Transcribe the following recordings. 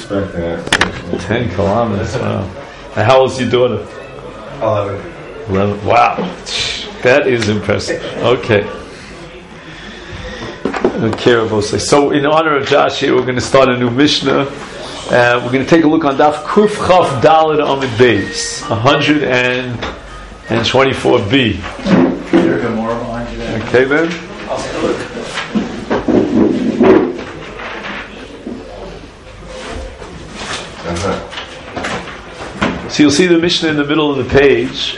expecting it. 10 kilometers, wow. And how old is your daughter? 11. Wow. That is impressive. Okay. So in honor of Josh here, we're going to start a new Mishnah. We're going to take a look on Daf Kuf Chaf Daled Amid Beis 124b. Okay then. So you'll see the Mishnah in the middle of the page,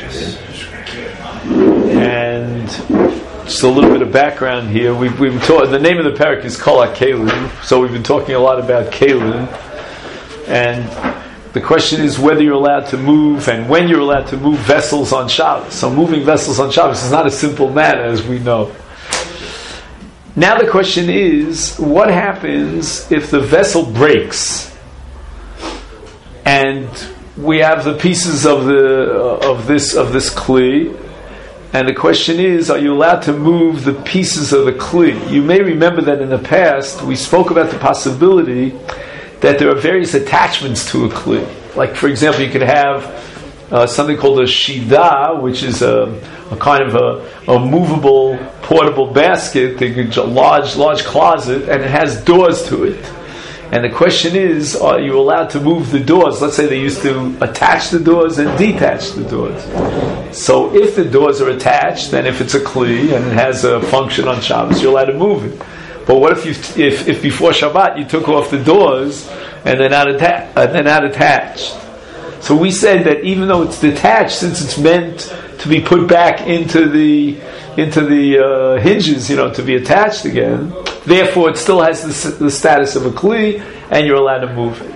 and just a little bit of background here. We've been taught, the name of the parak is Kol HaKelim, so we've been talking a lot about Kelim, and the question is whether you're allowed to move and when you're allowed to move vessels on Shabbos. So moving vessels on Shabbos is not a simple matter, as we know. Now the question is, what happens if the vessel breaks and we have the pieces of this kli, and the question is, are you allowed to move the pieces of the kli? You may remember that in the past we spoke about the possibility that there are various attachments to a kli. Like, for example, you could have something called a shida, which is a kind of a movable, portable basket, a large closet, and it has doors to it. And the question is, are you allowed to move the doors? Let's say they used to attach the doors and detach the doors. So if the doors are attached, then if it's a kli and it has a function on Shabbos, you're allowed to move it. But what if before Shabbat you took off the doors and they're not attached? So we said that even though it's detached, since it's meant to be put back into the hinges, to be attached again, therefore it still has the status of a kli, and you're allowed to move it.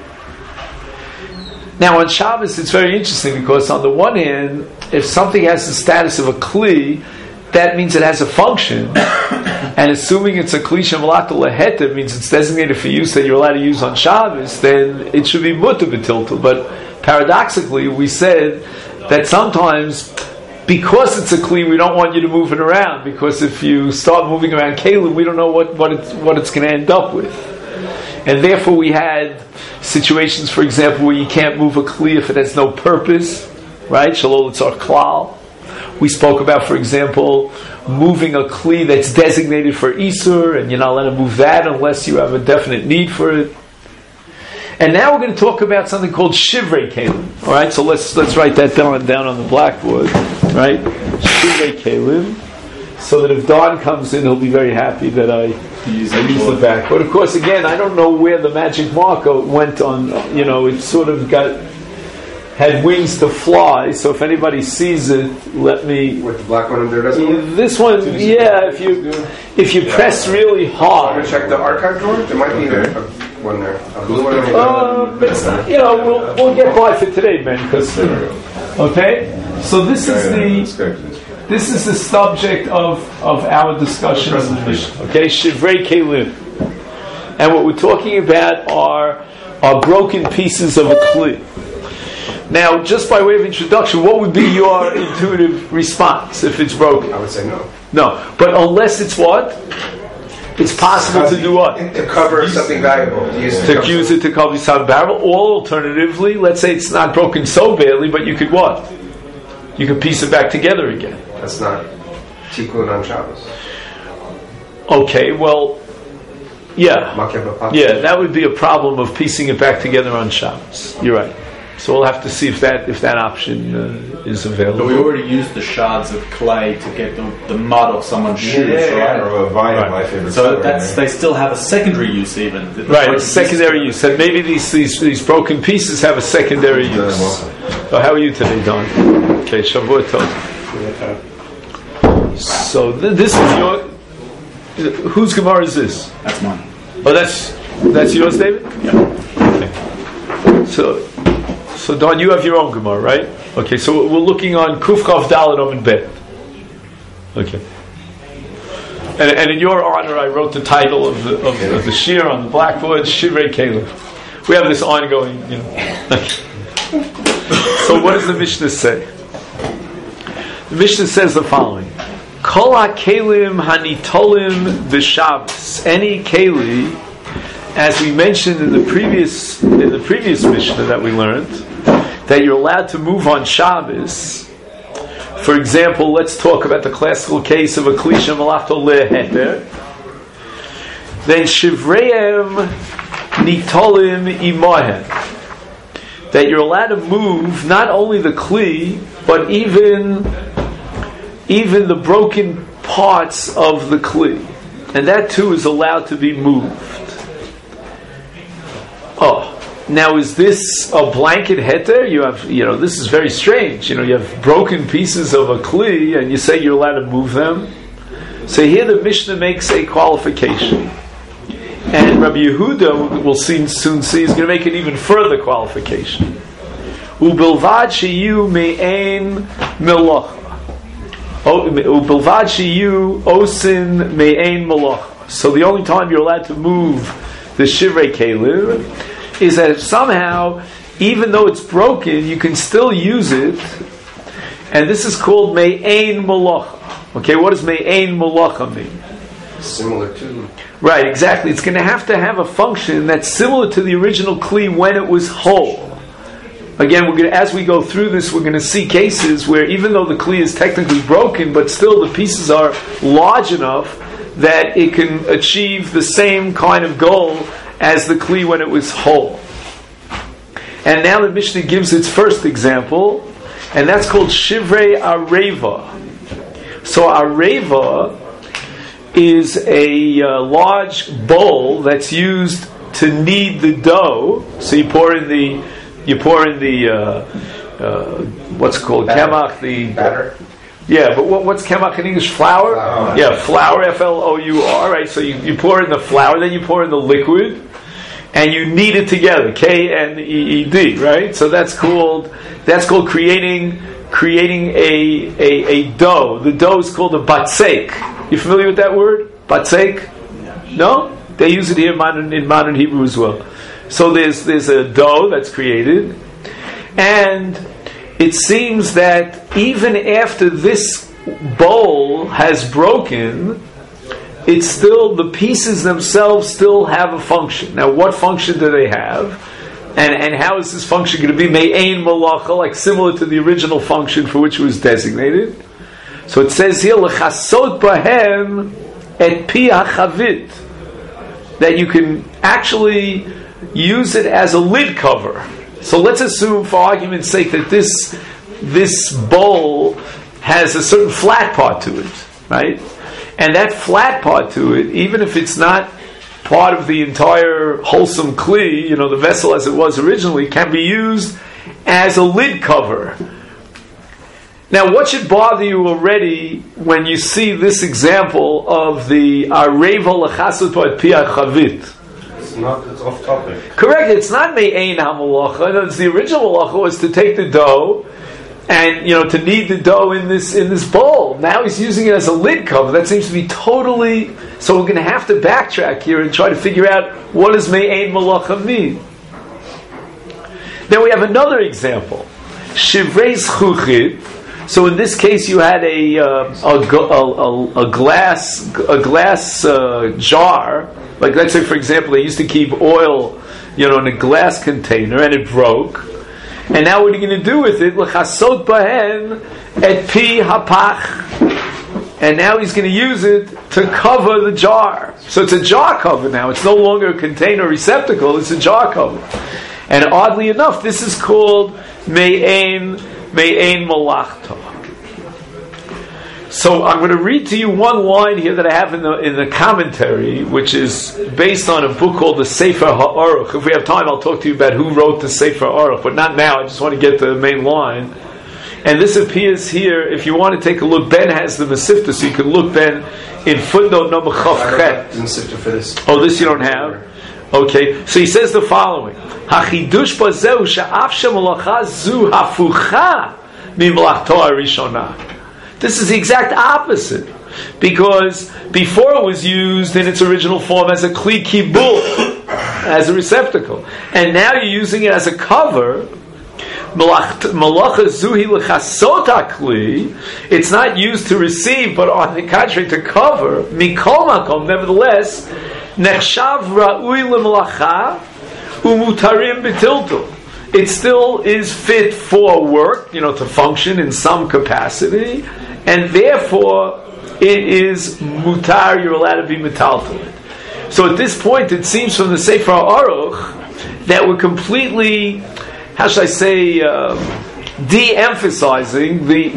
Now on Shabbos it's very interesting, because on the one hand, if something has the status of a kli, that means it has a function, and assuming it's a kli shemalak laheta, means it's designated for use that you're allowed to use on Shabbos, then it should be mutar b'tiltul. But paradoxically, we said that sometimes, because it's a kli, we don't want you to move it around, because if you start moving around kelim, we don't know what it's going to end up with. And therefore we had situations, for example, where you can't move a kli if it has no purpose, right? Shalol tzar klal. We spoke about, for example, moving a kli that's designated for Isur, and you're not allowed to move that unless you have a definite need for it. And now we're going to talk about something called Shivrei Kelim. All right, so let's write that down on the blackboard, right? Shivrei Kelim, so that if Don comes in, he'll be very happy that I use the back. But of course, again, I don't know where the magic marker went on. It sort of had wings to fly. So if anybody sees it, let me. With the black one under this one, yeah. If you press really hard. I'm gonna check the archive drawer. There might be one there. A blue one. We'll get by for today, man. Okay. So this is the subject of our discussion of the Mishnah. Okay, Shivrei Kelim, and what we're talking about are broken pieces of a kli. Now, just by way of introduction, what would be your intuitive response if it's broken? I would say no. No, but unless it's what? It's possible to do what? To cover something valuable. To use it to cover something valuable. Or alternatively, let's say it's not broken so badly, but you could what? You could piece it back together again. That's not tikkun on Shabbos. Okay, well, yeah, that would be a problem of piecing it back together on Shabbos. You're right. So we'll have to see if that option is available. But we already used the shards of clay to get the mud off someone's shoes, right? Or a vine, my favorite. So they still have a secondary use, even. Right, secondary use. And maybe these broken pieces have a secondary use. So how are you today, Don? Okay, Shavuot Tov. So this is your. Whose Gemara is this? That's mine. Oh, that's yours, David? Yeah. Okay. So Don, you have your own Gemara, right? Okay, so we're looking on Kuf Chaf Daled Amid Bet. Okay. And in your honor, I wrote the title of the shir on the blackboard, Shivrei Kelim. We have this ongoing, So what does the Mishnah say? The Mishnah says the following: Kol HaKelim Hanitolim B'Shabbos. Any keli as we mentioned in the previous Mishnah that we learned, that you're allowed to move on Shabbos. For example, let's talk about the classical case of a klisha malachto leheter. Then shivreim nitolim imahen. That you're allowed to move not only the kli, but even the broken parts of the kli. And that too is allowed to be moved. Oh, now is this a blanket heter? This is very strange. You have broken pieces of a kli and you say you're allowed to move them. So here the Mishnah makes a qualification. And Rabbi Yehuda, we'll soon see, is going to make an even further qualification. Ubilvad sheyu me'ein melacha. Ubilvad sheyu osin me'ein melacha. So the only time you're allowed to move the shivrei kelim is that if somehow, even though it's broken, you can still use it. And this is called me'ein melacha. Okay, what does me'ein melacha mean? Similar to... Right, exactly. It's going to have a function that's similar to the original kli when it was whole. Again, as we go through this, we're going to see cases where even though the kli is technically broken, but still the pieces are large enough that it can achieve the same kind of goal as the kli when it was whole. And now the Mishnah gives its first example, and that's called shivrei areva. So areva is a large bowl that's used to knead the dough. So you pour in the what's it called, kemach, the batter. Yeah, but what's kemach in English? Flour. Yeah, flour, F-L-O-U-R. Right. So you pour in the flour, then you pour in the liquid, and you knead it together. K-N-E-E-D. Right. So that's called creating a dough. The dough is called a batseik. You familiar with that word? Batseik? No? They use it here in modern Hebrew as well. So there's a dough that's created, and it seems that even after this bowl has broken, it's still, the pieces themselves still have a function. Now, what function do they have? And how is this function going to be me'ein malacha, like similar to the original function for which it was designated? So it says here, l'chasot bahem et pi hachavit, that you can actually use it as a lid cover. So let's assume, for argument's sake, that this bowl has a certain flat part to it, right? And that flat part to it, even if it's not part of the entire wholesome kli, the vessel as it was originally, can be used as a lid cover. Now, what should bother you already when you see this example of the areva l'chasot et pi hachavit? It's off topic. Correct. It's not me'ein hamalacha. It's the original malacha was to take the dough and to knead the dough in this bowl. Now he's using it as a lid cover. That seems to be totally. So we're going to have to backtrack here and try to figure out what does me'ein malacha mean. Then we have another example, shivrei zchuchit. So in this case, you had a glass jar. Like, let's say, for example, they used to keep oil, in a glass container, and it broke. And now what are you going to do with it? L'chasot bahen et pi hapach. And now he's going to use it to cover the jar. So it's a jar cover now. It's no longer a container receptacle. It's a jar cover. And oddly enough, this is called me'ein malachta. So I'm going to read to you one line here that I have in the commentary, which is based on a book called the Sefer HaAruch. If we have time, I'll talk to you about who wrote the Sefer HaAruch, but not now. I just want to get the main line. And this appears here. If you want to take a look, Ben has the Mesivta, so you can look, Ben, in footnote number Chavchet. For this. Oh, this you don't have? Okay, so he says the following: Hachidush bazeu she'af shemalacha zu hafucha mimlachto harishona. This is the exact opposite, because before it was used in its original form as a kli kibul, as a receptacle, and now you're using it as a cover. Malacha zuhi l'chasot hakli. It's not used to receive, but on the contrary, to cover. Mikol makom, nevertheless. nechshav ra'ui lemalacha umutarim betiltul. It still is fit for work, to function in some capacity, and therefore it is mutar. You're allowed to be metaltal. So at this point, it seems from the Sefer Aruch that we're completely, how should I say, de-emphasizing the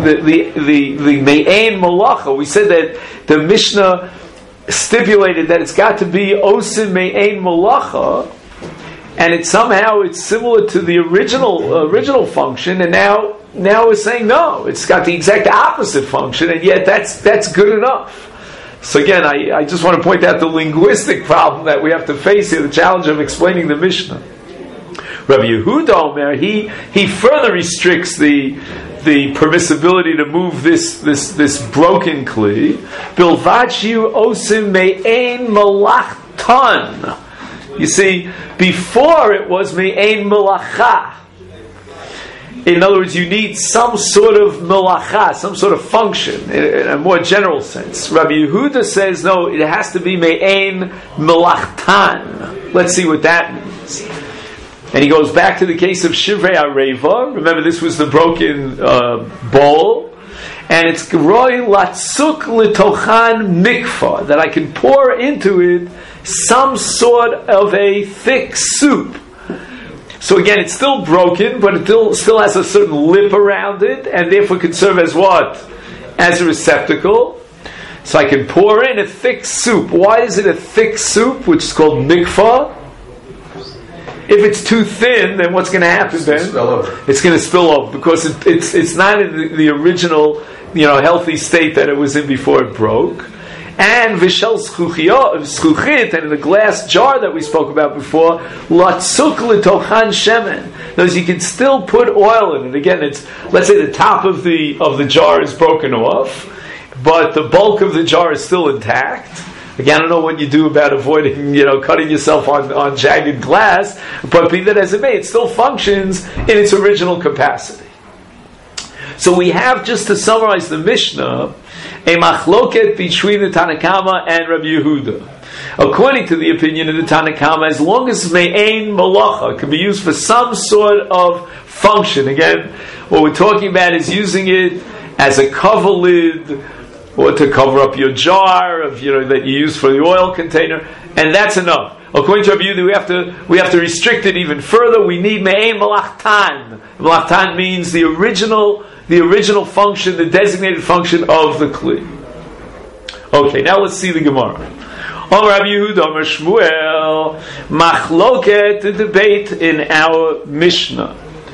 me'ein malacha. We said that the Mishnah stipulated that it's got to be osim me'ein malacha, and it's similar to the original function, and now we're saying no, it's got the exact opposite function, and yet that's good enough. So again, I just want to point out the linguistic problem that we have to face here, the challenge of explaining the Mishnah. Rabbi Yehuda Omer, he further restricts the permissibility to move this broken kli. Bilvad shiu osim me'ein malachtan. You see, before it was me'ein malacha. In other words, you need some sort of melacha, some sort of function, in a more general sense. Rabbi Yehuda says, no, it has to be me'ein melachtan. Let's see what that means. And he goes back to the case of Shivrei Areva. Remember, this was the broken bowl. And it's Roi Latsuk Litochan Mikvah, that I can pour into it some sort of a thick soup. So again, it's still broken, but it still has a certain lip around it, and therefore can serve as what? As a receptacle. So I can pour in a thick soup. Why is it a thick soup, which is called mikvah? If it's too thin, then what's going to happen then? It's going to spill over, because it's not in the original, healthy state that it was in before it broke. And v'shel zchuchit, and in the glass jar that we spoke about before, latzuk litochan shemen. Notice you can still put oil in it. Again, let's say the top of the jar is broken off, but the bulk of the jar is still intact. Again, I don't know what you do about avoiding, cutting yourself on jagged glass, but be that as it may, it still functions in its original capacity. So we have, just to summarize the Mishnah, a machloket between the Tanna Kama and Rabbi Yehuda. According to the opinion of the Tanna Kama, as long as me'ein malacha can be used for some sort of function, again, what we're talking about is using it as a cover lid, or to cover up your jar of, that you use for the oil container, and that's enough. According to Rabbi Yehuda, we have to restrict it even further. We need me'ein malachtan. Malachtan means the original function, the designated function of the kli. Okay, now let's see the Gemara. Rabbi Yehuda, Amar Shmuel, machloket, the debate in our Mishnah.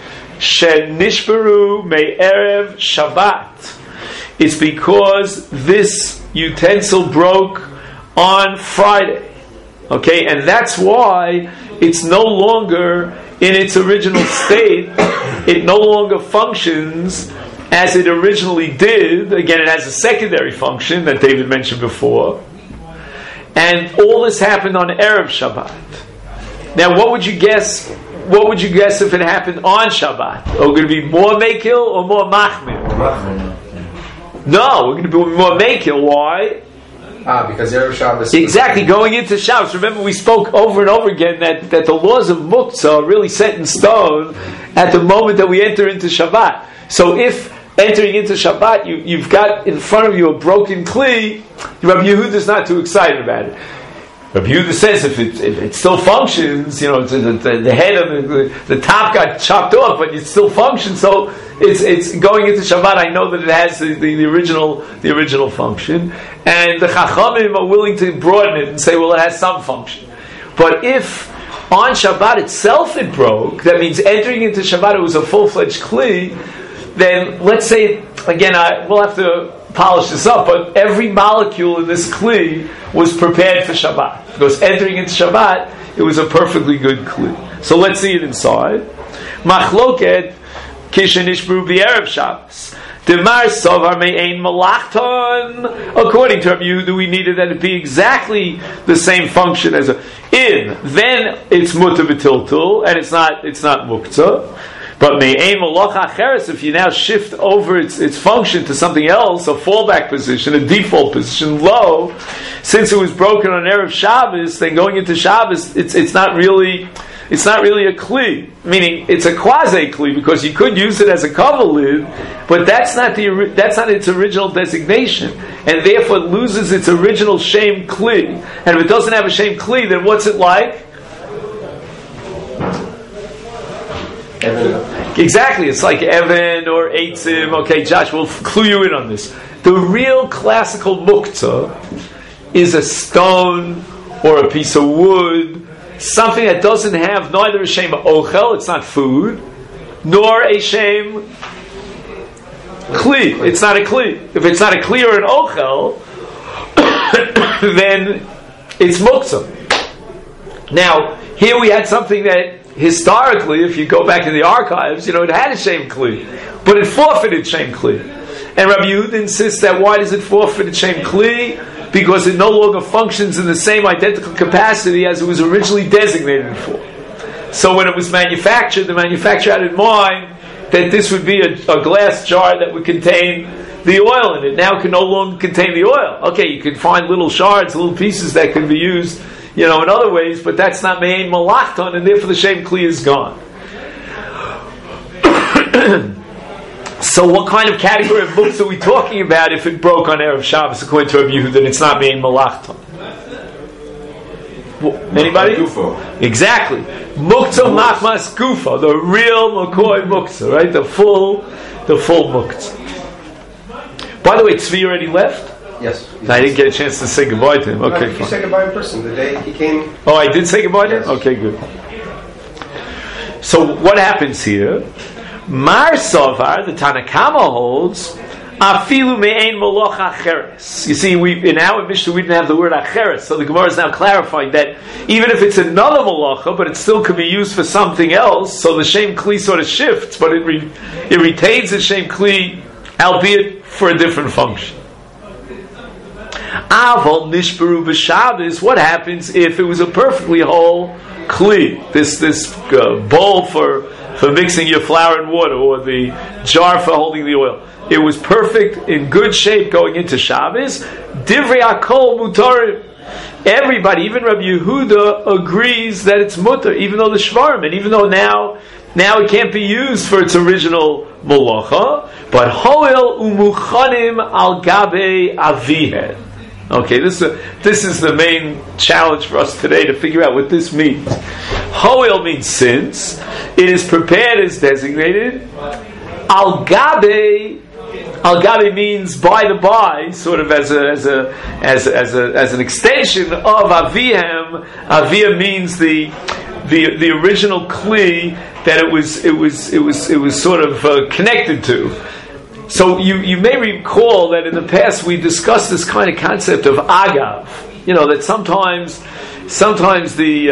Shenishbaru me'erev Shabbat. It's because this utensil broke on Friday. Okay, and that's why it's no longer in its original state. It no longer functions as it originally did. Again, it has a secondary function that David mentioned before. And all this happened on Erev Shabbat. Now, what would you guess? What would you guess if it happened on Shabbat? Are we going to be more Mekil or more Machmir? No, we're going to be more Mekil. Why? Because Erev Shabbos. Exactly, going into Shabbos. Remember, we spoke over and over again that the laws of Muktzah are really set in stone at the moment that we enter into Shabbat. So if entering into Shabbat, you've got in front of you a broken kli, Rabbi Yehuda is not too excited about it. Rabbi Yehuda says if it still functions, the head of the top got chopped off, but it still functions. So it's going into Shabbat. I know that it has the original function, and the Chachamim are willing to broaden it and say, well, it has some function. But if on Shabbat itself it broke, that means entering into Shabbat it was a full-fledged kli. Then let's say again, we'll have to polish this up, but every molecule in this kli was prepared for Shabbat. Because entering into Shabbat, it was a perfectly good kli. So let's see it inside. Machloket kishenishbru b'erev Shabbos. Demar savar me'ein malachton. According to Rabbi Yehuda, we needed that it be exactly the same function as then it's mutar b'tiltul, and it's not muktzah. But me'ein malacha acheres, if you now shift over its function to something else, a fallback position, a default position, low, since it was broken on Erev Shabbos, then going into Shabbos, it's not really a kli, meaning it's a quasi kli, because you could use it as a cover lid, but that's not its original designation, and therefore it loses its original shem kli. And if it doesn't have a shem kli, then what's it like? Exactly, it's like Evan or Eitzim. Okay, Josh, we'll clue you in on this. The real classical muktzah is a stone or a piece of wood, something that doesn't have neither a shem ochel, it's not food, nor a shem kli. It's not a kli. If it's not a kli or an ochel, then it's muktzah. Now, here we had something that historically, if you go back in the archives, it had a shem kli, but it forfeited shem kli. And Rabbi Yehuda insists that why does it forfeit shem kli? Because it no longer functions in the same identical capacity as it was originally designated for. So when it was manufactured, the manufacturer had in mind that this would be a glass jar that would contain the oil in it. Now it can no longer contain the oil. Okay, you can find little shards, little pieces that can be used in other ways, but that's not me'ein malachton, and therefore the shem kli is gone. So what kind of category of books are we talking about if it broke on Erev Shabbos according to Rabbi Yehuda, then it's not me'ein malachton? Anybody? Exactly. Muktzah machmas gufa, the real McCoy muktzah, right? The full muktzah. By the way, Tzvi already left? Yes. I didn't get a chance to say goodbye to him. Okay, fine. You said goodbye in person the day he came. Oh, I did say goodbye to him? Yes. Okay, good. So what happens here? Mar Sovar, the Tanakama holds, afilu me'ein moloch acheres. You see, in our Mishnah we didn't have the word acheres, so the Gemara is now clarifying that even if it's another molocha, but it still could be used for something else, so the shem kli sort of shifts, but it retains the shem kli, albeit for a different function. Aval nishbaru b'Shabbos. What happens if it was a perfectly whole kli? This bowl for mixing your flour and water, or the jar for holding the oil. It was perfect, in good shape going into Shabbos. Divrei hakol mutarim. Everybody, even Rabbi Yehuda, agrees that it's mutar, even though the shvarim, and even though now it can't be used for its original molacha. But hoil umuchanim al gabe avihed. Okay, this is the main challenge for us today to figure out what this means. Hoil means since it is prepared as designated. Al gabe means by the by, sort of as an extension of avihem. Avia means the original kli that it was sort of connected to. So you may recall that in the past we discussed this kind of concept of agav. That sometimes the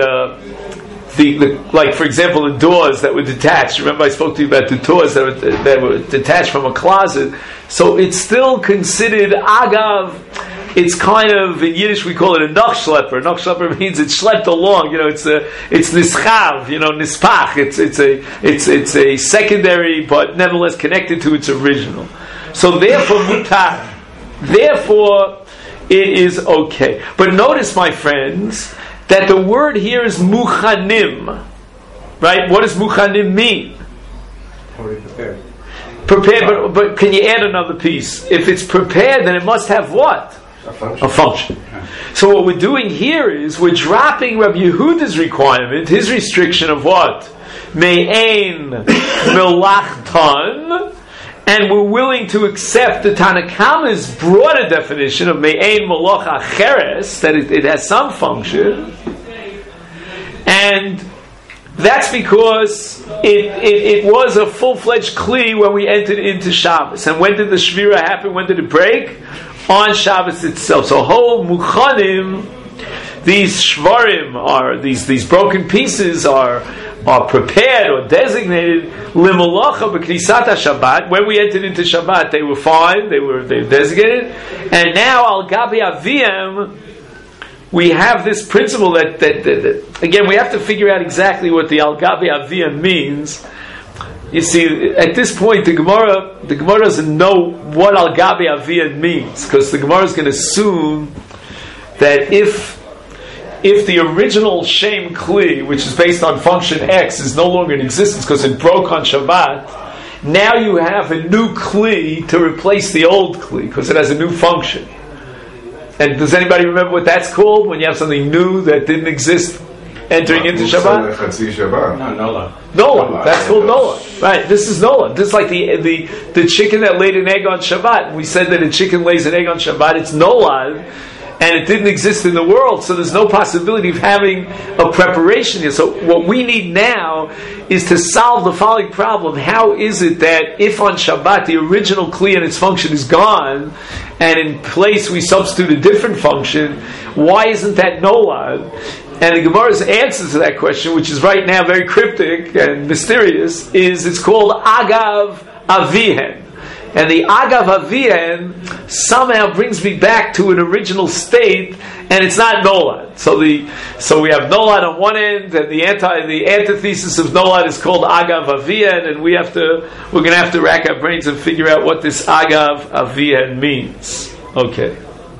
like, for example, the doors that were detached. Remember I spoke to you about the doors that were detached from a closet. So it's still considered agav. It's kind of, in Yiddish we call it a nachschlepper. Nachschlepper means it schlepped along. It's nischav. Nispach. It's a secondary, but nevertheless connected to its original. So therefore mutar. Therefore it is okay. But notice, my friends, that the word here is muchanim. Right? What does muchanim mean? Already prepared. Prepared, but can you add another piece? If it's prepared, then it must have what? A function. So what we're doing here is we're dropping Rabbi Yehuda's requirement, his restriction of what? Me'ein melachton, and we're willing to accept the Tanakama's broader definition of me'ein melach acheres, that it has some function, and that's because it was a full-fledged kli when we entered into Shabbos. And when did the Shvira happen? When did it break? On Shabbos itself. So whole muchanim, these shvarim are these broken pieces are prepared or designated limolacha b'knisat Shabbat. When we entered into Shabbat, they were fine. They were designated, and now al gabi aviem, we have this principle that again we have to figure out exactly what the al gabi aviem means. You see, at this point, the Gemara doesn't know what al gabi aviyad means, because the Gemara is going to assume that if the original shem kli, which is based on function X, is no longer in existence because it broke on Shabbat, now you have a new kli to replace the old kli because it has a new function. And does anybody remember what that's called when you have something new that didn't exist entering into Shabbat? No, Nola. Nola. That's called Nola. Right. This is Nola. This is like the chicken that laid an egg on Shabbat. We said that a chicken lays an egg on Shabbat. It's Nola. And it didn't exist in the world, so there's no possibility of having a preparation here. So what we need now is to solve the following problem. How is it that if on Shabbat the original kli and its function is gone, and in place we substitute a different function, why isn't that nolad? And the Gemara's answer to that question, which is right now very cryptic and mysterious, is it's called Agav Avihen. And the Agav Avihen somehow brings me back to an original state, and it's not Nolad. So we have Nolad on one end, and the antithesis of Nolad is called Agav Avihen, and we're going to have to rack our brains and figure out what this Agav Avihen means. Okay.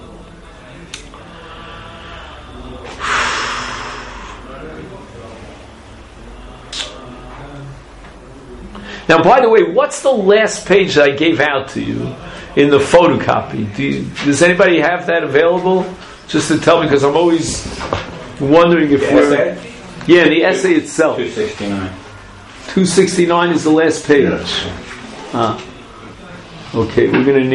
Now, by the way, what's the last page that I gave out to you in the photocopy? Does anybody have that available? Just to tell me, because I'm always wondering if essay? Yeah, the essay itself. 269. 269 is the last page. Okay, we're going to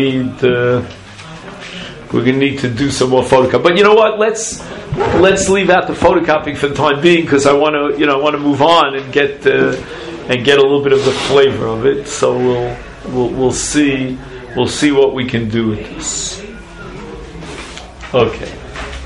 need to do some more photocopy. But you know what? Let's leave out the photocopying for the time being, because I want to move on and get a little bit of the flavor of it. So we'll see what we can do with this. Okay.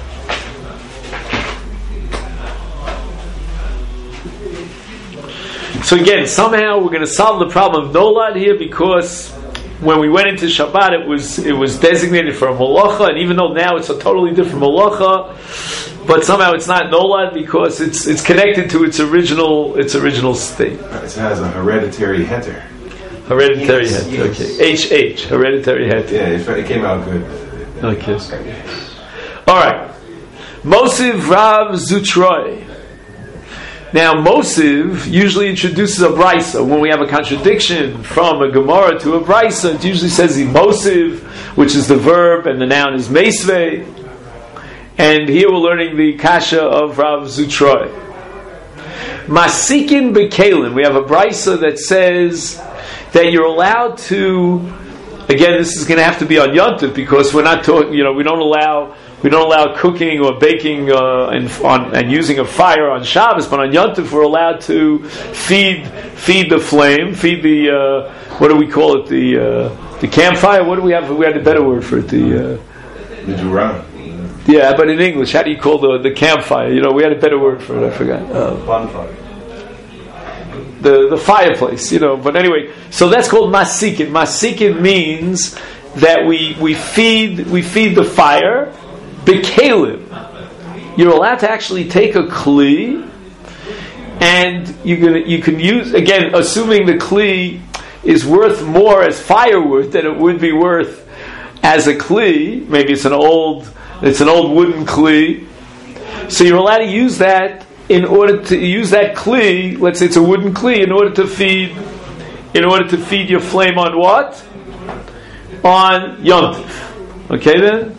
So again, somehow we're going to solve the problem of Nolad here, because when we went into Shabbat, it was designated for a malacha, and even though now it's a totally different malacha, but somehow it's not Nolad because it's connected to its original state. It has a hereditary heter. Hereditary heter. Okay. HH. Hereditary heter. Yeah, it came out good. Okay. All right. Mosiv Rav Zutroi. Now, Mosiv usually introduces a brisa. When we have a contradiction from a Gemara to a brisa, it usually says the Mosiv, which is the verb, and the noun is Meisvei. And here we're learning the kasha of Rav Zutroi. Masikin Bekalim. We have a brisa that says that you're allowed to. Again, this is going to have to be on Yom Tov, because we're not talking. We don't allow cooking or baking and using a fire on Shabbos, but on Yom Tov we're allowed to feed the flame, feed the what do we call it, the campfire? What do we have? We had a better word for it. The Meduram. Yeah, but in English, how do you call the campfire? We had a better word for it. I forgot. Bonfire. The fireplace. But anyway, so that's called masikin. Masikin means that we feed the fire. Bekalim. You're allowed to actually take a kli, and you can use, again, assuming the kli is worth more as firewood than it would be worth as a kli. Maybe it's an old wooden kli. So you're allowed to use that in order to use that kli. Let's say it's a wooden kli in order to feed your flame on what? On Yom Tov. Okay then.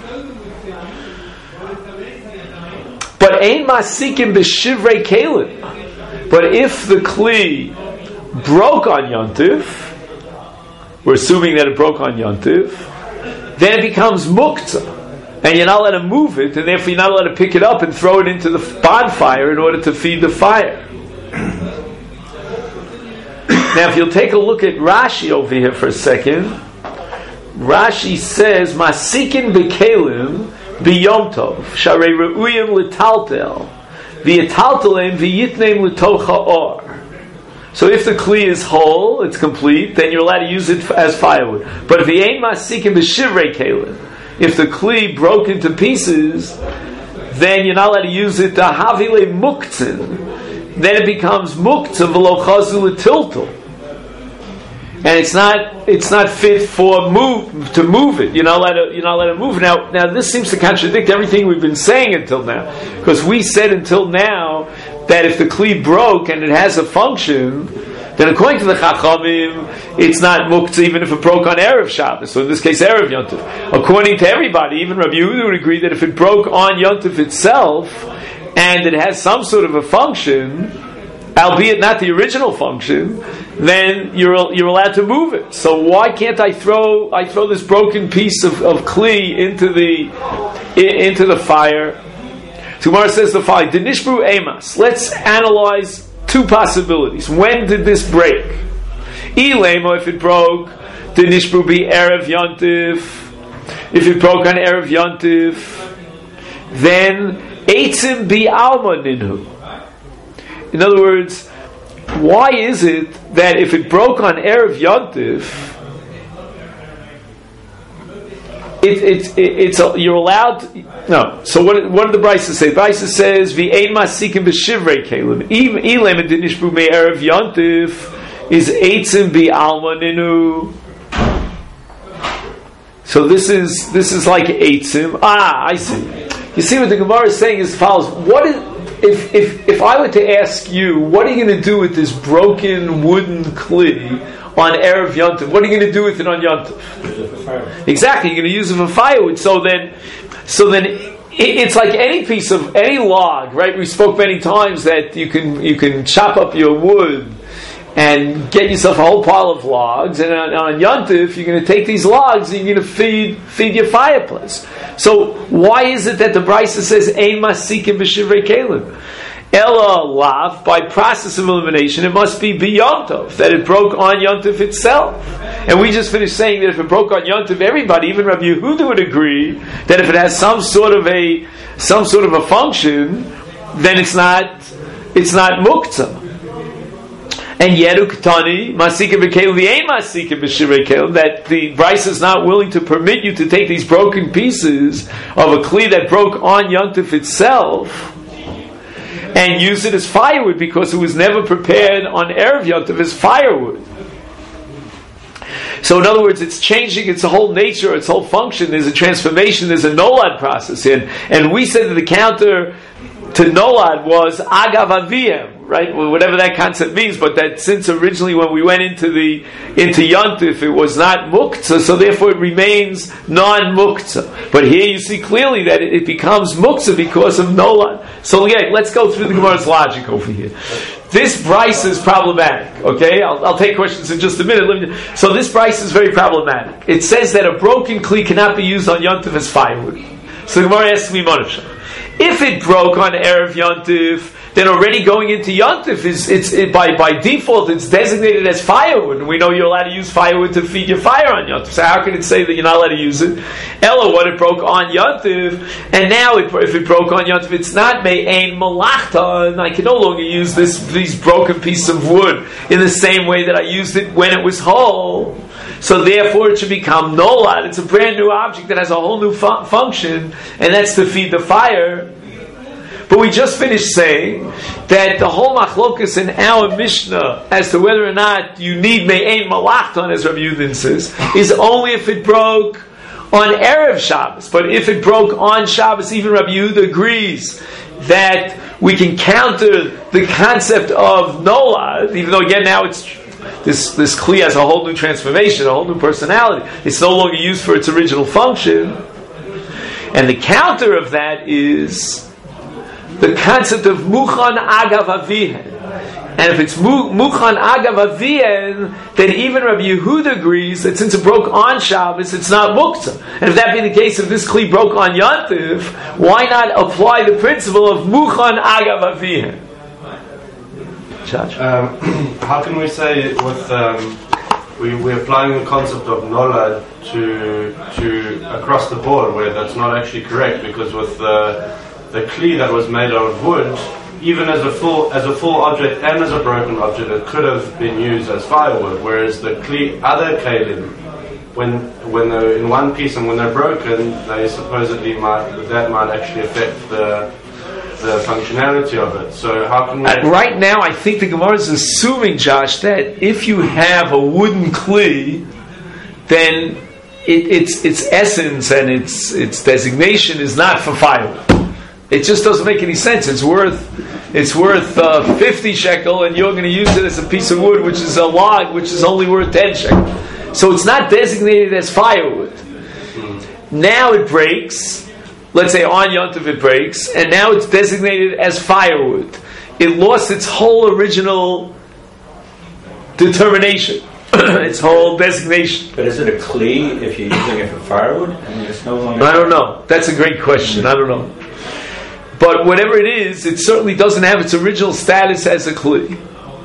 But ein masikim b'shivrei kelim. But if the kli broke on Yom Tov, we're assuming that it broke on Yom Tov, then it becomes muktzah, and you're not allowed to move it, and therefore you're not allowed to pick it up and throw it into the bonfire in order to feed the fire. Now, if you'll take a look at Rashi over here for a second, Rashi says masikin b'kelim b'yom tov sharei re'uyim l'taltel v'yitaltelem v'yitnem l'toch ha'or. So if the kli is whole, it's complete, then you're allowed to use it as firewood. But if he ain't masikin b'shivrei kelim, if the kli broke into pieces, then you're not allowed to use it to havile muktzin. Then it becomes muktzin v'lo chazu l'tiltel. and it's not fit for to move it. You're not allowed to move. Now this seems to contradict everything we've been saying until now, because we said until now that if the kli broke and it has a function, then according to the Chachamim, it's not muktzah even if it broke on Erev Shabbos, so in this case Erev Yontif. According to everybody, even Rabbi Yehuda would agree that if it broke on Yontif itself and it has some sort of a function, albeit not the original function, then you're allowed to move it. So why can't I throw this broken piece of kli into the fire? So Gemara says the following: Dinishbru emas. Let's analyze two possibilities. When did this break? Ilemo, if it broke, Dinishbru be Erev Yontif. If it broke on Erev Yontif, then Eitzim be Alma Ninhu. In other words, why is it that if it broke on Erev Yontif, you're allowed? No. So what did the Brisa say? The Brisa says v'ein masikim b'shivrei kelim. Ilem and dinishbu me Erev Yontif is eitzim bi alma ninu. So this is like eitzim. I see. You see what the Gemara is saying is as follows. What is if I were to ask you, what are you going to do with this broken wooden kli on Erev Yontif? What are you going to do with it on Yontif? Exactly, you're going to use it for firewood. So then it's like any piece of any log, right? We spoke many times that you can chop up your wood and get yourself a whole pile of logs, and on Yontif you're going to take these logs and you're going to feed your fireplace. So why is it that the Brisa says ein masikim b'shivrei kelim? Ella lav, by process of elimination, it must be b'yontif, that it broke on Yontif itself. And we just finished saying that if it broke on Yontif, everybody, even Rabbi Yehuda, would agree that if it has some sort of a function, then it's not muktzah. And yedu ketani masikim v'kelim v'ein masikim b'shivrei kelim, that the Brisa is not willing to permit you to take these broken pieces of a kli that broke on Yontif itself and use it as firewood, because it was never prepared on Erev Yontif as firewood. So in other words, it's changing its whole nature, its whole function. There's a transformation, there's a nolad process in. And we said that the counter to nolad was agav aviem, right? Well, whatever that concept means, but that since originally when we went into Yontif, it was not muktzah, so therefore it remains non-muktzah. But here you see clearly that it becomes muktzah because of nolad. So again, let's go through the Gemara's logic over here. This Brisa is problematic. Okay, I'll take questions in just a minute. So this Brisa is very problematic. It says that a broken kli cannot be used on Yontif as firewood. So the Gemara asks me, if it broke on Erev Yontif, then already going into Yontif by default it's designated as firewood, and we know you're allowed to use firewood to feed your fire on Yontif. So how can it say that you're not allowed to use it? Ella, what it broke on Yontif, and now if it broke on Yontif, it's not me'ein malachta, and I can no longer use these broken pieces of wood in the same way that I used it when it was whole. So therefore it should become nolad. It's a brand new object that has a whole new function, and that's to feed the fire. But we just finished saying that the whole machlokus in our Mishnah as to whether or not you need me'ein malachton, as Rabbi Yudin says, is only if it broke on Erev Shabbos. But if it broke on Shabbos, even Rabbi Yehuda agrees that we can counter the concept of nolad, even though again now it's this kli has a whole new transformation, a whole new personality. It's no longer used for its original function. And the counter of that is the concept of muchan agav avihen. And if it's muchan agav avihen, then even Rabbi Yehuda agrees that since it broke on Shabbos, it's not muktzah. And if that be the case, if this kli broke on Yontif, why not apply the principle of muchan agav avihen? How can we say with we're applying the concept of nolad to across the board, where that's not actually correct, because with the kli that was made out of wood, even as a full object and as a broken object, it could have been used as firewood. Whereas the kli, other kelim, when they're in one piece and when they're broken, they supposedly might actually affect the the functionality of it. So how can we... Right now, I think the Gemara is assuming, Josh, that if you have a wooden kli, then its essence and its designation is not for firewood. It just doesn't make any sense. It's worth 50 shekel, and you're going to use it as a piece of wood, which is a log, which is only worth 10 shekel. So it's not designated as firewood. Now it breaks. Let's say on Yom Tov it breaks, and now it's designated as firewood. It lost its whole original determination, its whole designation. But is it a kli if you're using it for firewood? I mean, it's no longer... I don't know. That's a great question. I don't know. But whatever it is, it certainly doesn't have its original status as a kli.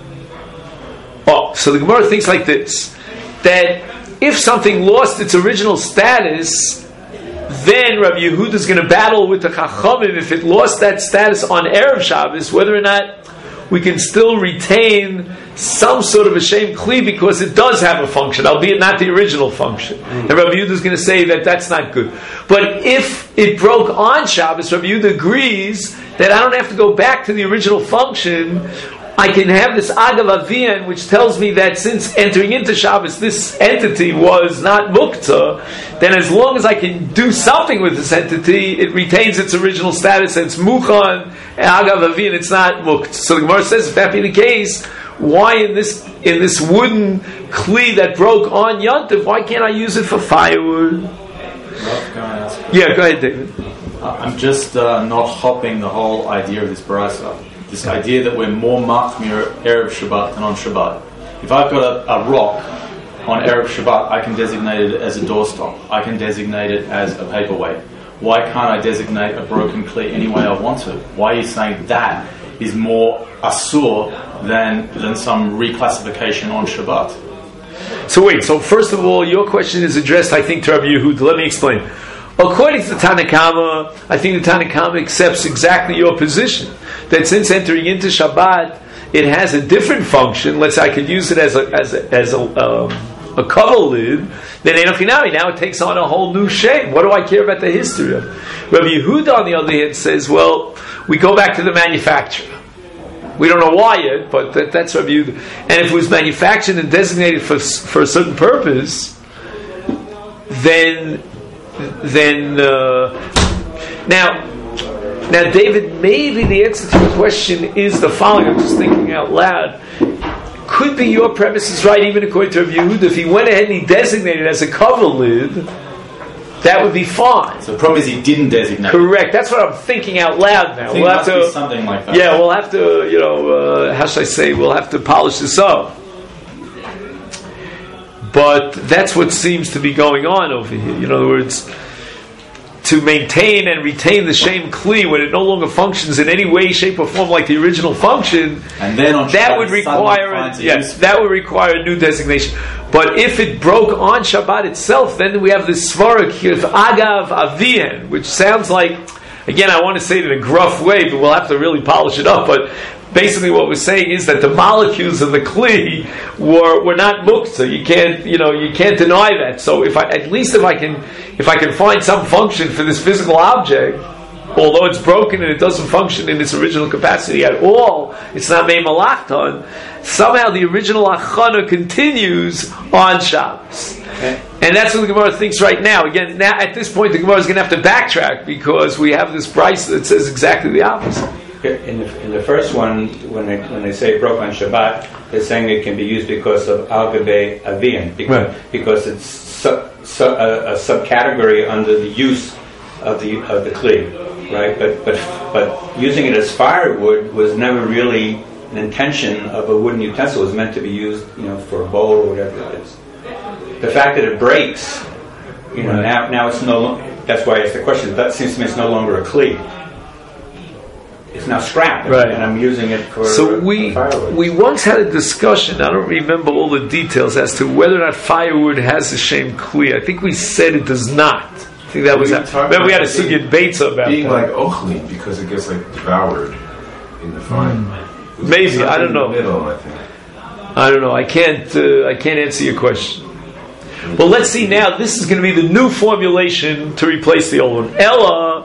Oh, so the Gemara thinks like this, that if something lost its original status, then Rabbi Yehuda is going to battle with the Chachamim if it lost that status on Erev Shabbos, whether or not we can still retain some sort of a shem kli because it does have a function, albeit not the original function. And Rabbi Yehuda is going to say that that's not good. But if it broke on Shabbos, Rabbi Yehuda agrees that I don't have to go back to the original function. I can have this Agav Avian, which tells me that since entering into Shabbos, this entity was not Muktzah, then as long as I can do something with this entity, it retains its original status, and it's Mukhan, Agav Avian, it's not Muktzah. So the Gemara says, if that be the case, why in this wooden kli that broke on Yom Tov, why can't I use it for firewood? Can I ask? Yeah, go ahead, David. I'm just not hopping the whole idea of this barasa. This idea that we're more machmir Erev Shabbat than on Shabbat. If I've got a rock on Erev Shabbat, I can designate it as a doorstop. I can designate it as a paperweight. Why can't I designate a broken kli any way I want to? Why are you saying that is more asur than some reclassification on Shabbat? So wait, so first of all, your question is addressed, I think, to Rabbi Yehuda. Let me explain. According to the Tanakama, I think the Tanakama accepts exactly your position, that since entering into Shabbat, it has a different function. Let's say I could use it as a cover lid. Then Enochinami, now it takes on a whole new shape. What do I care about the history of? Rabbi Yehuda, on the other hand, says, well, we go back to the manufacturer. We don't know why yet, but that's Rabbi Yehuda. And if it was manufactured and designated for a certain purpose, then now, David, maybe the answer to the question is the following. I'm just thinking out loud. Could be your premise is right, even according to Rabbi Yehuda. If he went ahead and he designated it as a cover lid, that would be fine. So the problem is he didn't designate. Correct. That's what I'm thinking out loud now. We'll have to something like that. Yeah, we'll have to. How should I say? We'll have to polish this up. But that's what seems to be going on over here. In other words, to maintain and retain the shem kli when it no longer functions in any way, shape, or form like the original function, and then on that Shabbat would require a new designation. But if it broke on Shabbat itself, then we have this svarak here of Agav Avian, which sounds like, again, I want to say it in a gruff way, but we'll have to really polish it up. But basically, what we're saying is that the molecules of the kli were not muktzah. You can't deny that. So if I can find some function for this physical object, although it's broken and it doesn't function in its original capacity at all, it's not made malachton. Somehow the original achana continues on Shabbos. And that's what the Gemara thinks right now. Again, now at this point, the Gemara is going to have to backtrack because we have this price that says exactly the opposite. In the first one, when they say it broke on Shabbat, they're saying it can be used because of Al-Gabe Avian, because it's a subcategory under the use of the kli, right? But using it as firewood was never really an intention of a wooden utensil. It was meant to be used, for a bowl or whatever it is. The fact that it breaks, now it's no longer. That's why I asked the question. That seems to me it's no longer a kli. It's now scrap, right. And I'm using it for. So we once had a discussion. I don't remember all the details as to whether or not firewood has a shem kli. I think we said it does not. I think that was. Remember, we had a sugya beitza about being that. like ochli because it gets devoured in the fire. Maybe I don't know. In the middle, I think. I don't know. I can't answer your question. Well, let's see now. This is going to be the new formulation to replace the old one. Ella,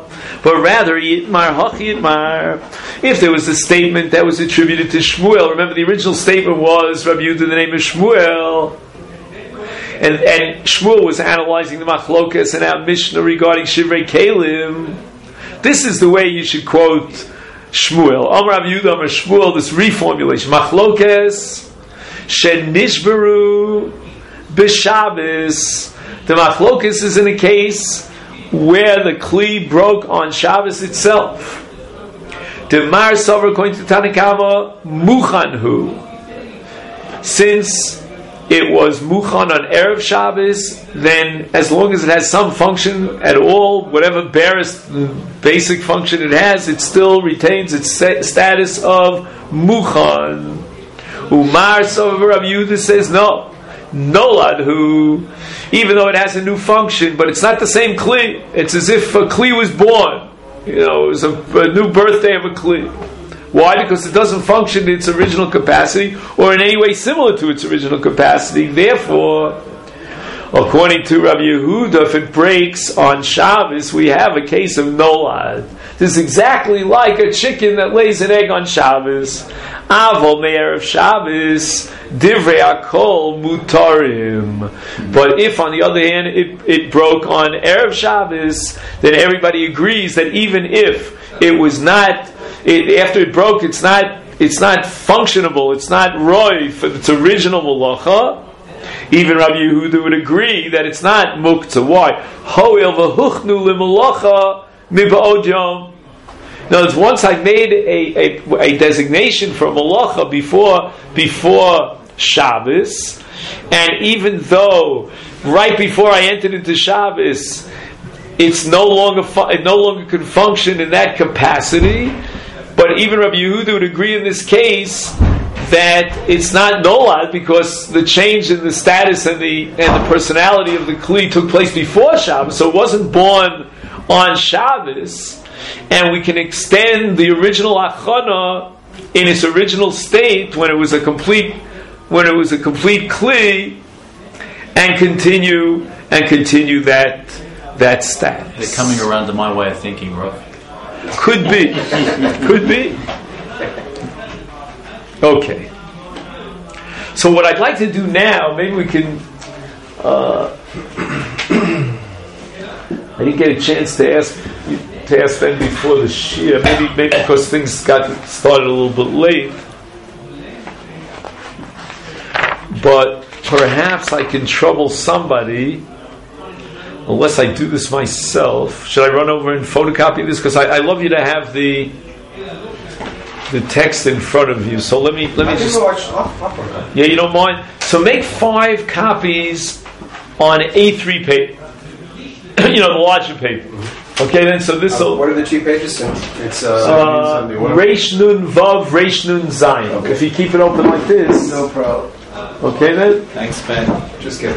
but rather Yitmar Hachi Yitmar. If there was a statement that was attributed to Shmuel, remember the original statement was Rabbi Yehuda the name of Shmuel, and Shmuel was analyzing the Machlokas and our Mishnah regarding Shivrei Kelim. This is the way you should quote Shmuel. Amar Rabbi Yehuda, Amar Shmuel. This reformulation, Machlokas Shenishberu B'Shabbos. The Machlokas is in a case where the Kli broke on Shabbos itself. The Mar Sover, according to Tanakama, Muchanhu. Since it was Muchan on Erev Shabbos, then as long as it has some function at all, whatever barest basic function it has, it still retains its status of Muchan. Umar Sover Rabbi Yehuda says no. Nolad who, even though it has a new function, but it's not the same Kli. It's as if a Kli was born. It was a new birthday of a Kli. Why? Because it doesn't function in its original capacity, or in any way similar to its original capacity. Therefore, according to Rabbi Yehuda, if it breaks on Shabbos, we have a case of Nolad. This is exactly like a chicken that lays an egg on Shabbos. Avol me'erev Shabbos, divrei akol mutarim. But if, on the other hand, it broke on Erev Shabbos, then everybody agrees that even if it was not, after it broke, it's not functionable, it's not roy for its original malacha. Even Rabbi Yehuda would agree that it's not muktzah. Why? Ho'il v'huchnu l'malacha miba'od yom. In other words, once I made a designation for malacha before Shabbos, and even though right before I entered into Shabbos, it no longer could function in that capacity, but even Rabbi Yehuda would agree in this case that it's not nolad because the change in the status and the personality of the Kli took place before Shabbos, so it wasn't born on Shabbos. And we can extend the original achana in its original state when it was a complete Kli, and continue that status. They're coming around to my way of thinking, Rav. Could be. Okay. So what I'd like to do now, maybe we can. I didn't get a chance to ask them before the Shia, maybe because things got started a little bit late. But perhaps I can trouble somebody, unless I do this myself. Should I run over and photocopy this? Because I love you to have the text in front of you. So let me just. Yeah, you don't mind. So make 5 copies on A3 paper. The larger paper. Okay, then. So this will. What are the 2 pages? It's Reish Nun Vav, Reish Nun Zayin. Okay. If you keep it open like this. No problem. Okay then. Thanks, Ben. Just kidding.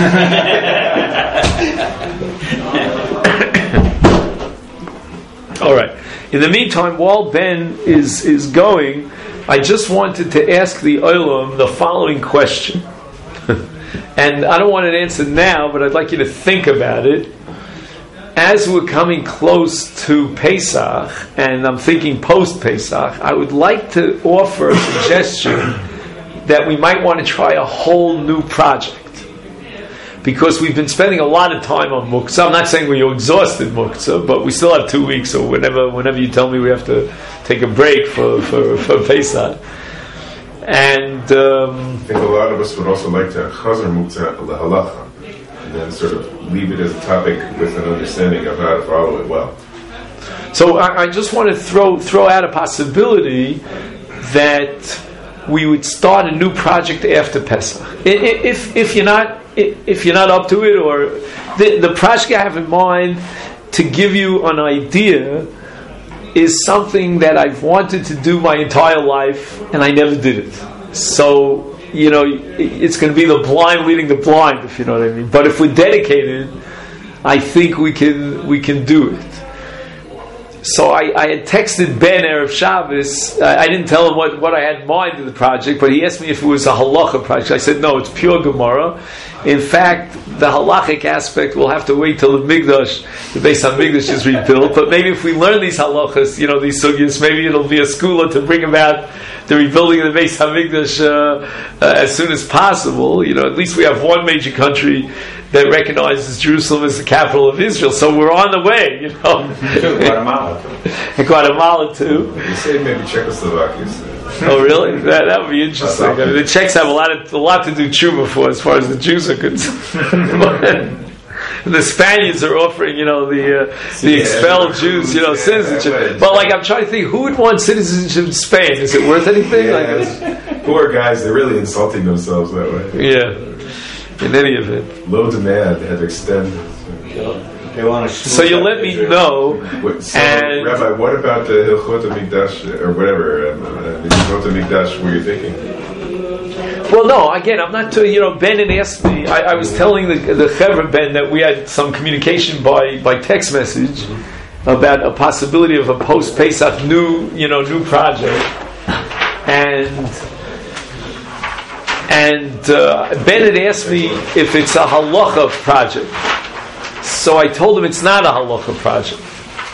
All right. In the meantime, while Ben is going, I just wanted to ask the Olam the following question. And I don't want an answer now, but I'd like you to think about it. As we're coming close to Pesach, and I'm thinking post-Pesach, I would like to offer a suggestion that we might want to try a whole new project. Because we've been spending a lot of time on Muktzah. I'm not saying we're exhausted Muktzah, but we still have 2 weeks, or whenever you tell me we have to take a break for Pesach. And I think a lot of us would also like to Chazar Muktzah L'Halacha, and then sort of leave it as a topic with an understanding of how to follow it well. So I just want to throw out a possibility that we would start a new project after Pesach. If you're not up to it, or the project I have in mind to give you an idea is something that I've wanted to do my entire life and I never did it. So it's going to be the blind leading the blind, if you know what I mean. But if we're dedicated, I think we can do it. So I had texted Ben Erev Shabbos. I didn't tell him what I had in mind in the project, but he asked me if it was a halacha project. I said, no, it's pure Gemara. In fact, the halachic aspect will have to wait till the Beis HaMikdash is rebuilt. But maybe if we learn these halachas, these sugyas, maybe it'll be a skula to bring about the rebuilding of the Beis HaMikdash as soon as possible. At least we have one major country that recognizes Jerusalem as the capital of Israel. So we're on the way, Guatemala too. You say maybe Czechoslovakia. Oh, really? That would be interesting. I mean, the Czechs have a lot to do tshuva for, as far as the Jews are concerned. The Spaniards are offering, the expelled Jews, citizenship. But I'm trying to think, who would want citizenship in Spain? Is it worth anything? Poor guys, they're really insulting themselves that way. Yeah. In any event, low demand, they had to extend. They want to. So you let me know. And Rabbi, what about the Hilchot HaMikdash or whatever? The Hilchot HaMikdash, were you thinking? Well, no. Again, I'm not. Ben had asked me. I was telling the Chevra Ben that we had some communication by text message about a possibility of a post Pesach new project, And Ben had asked me if it's a halacha project. So I told him it's not a halacha project.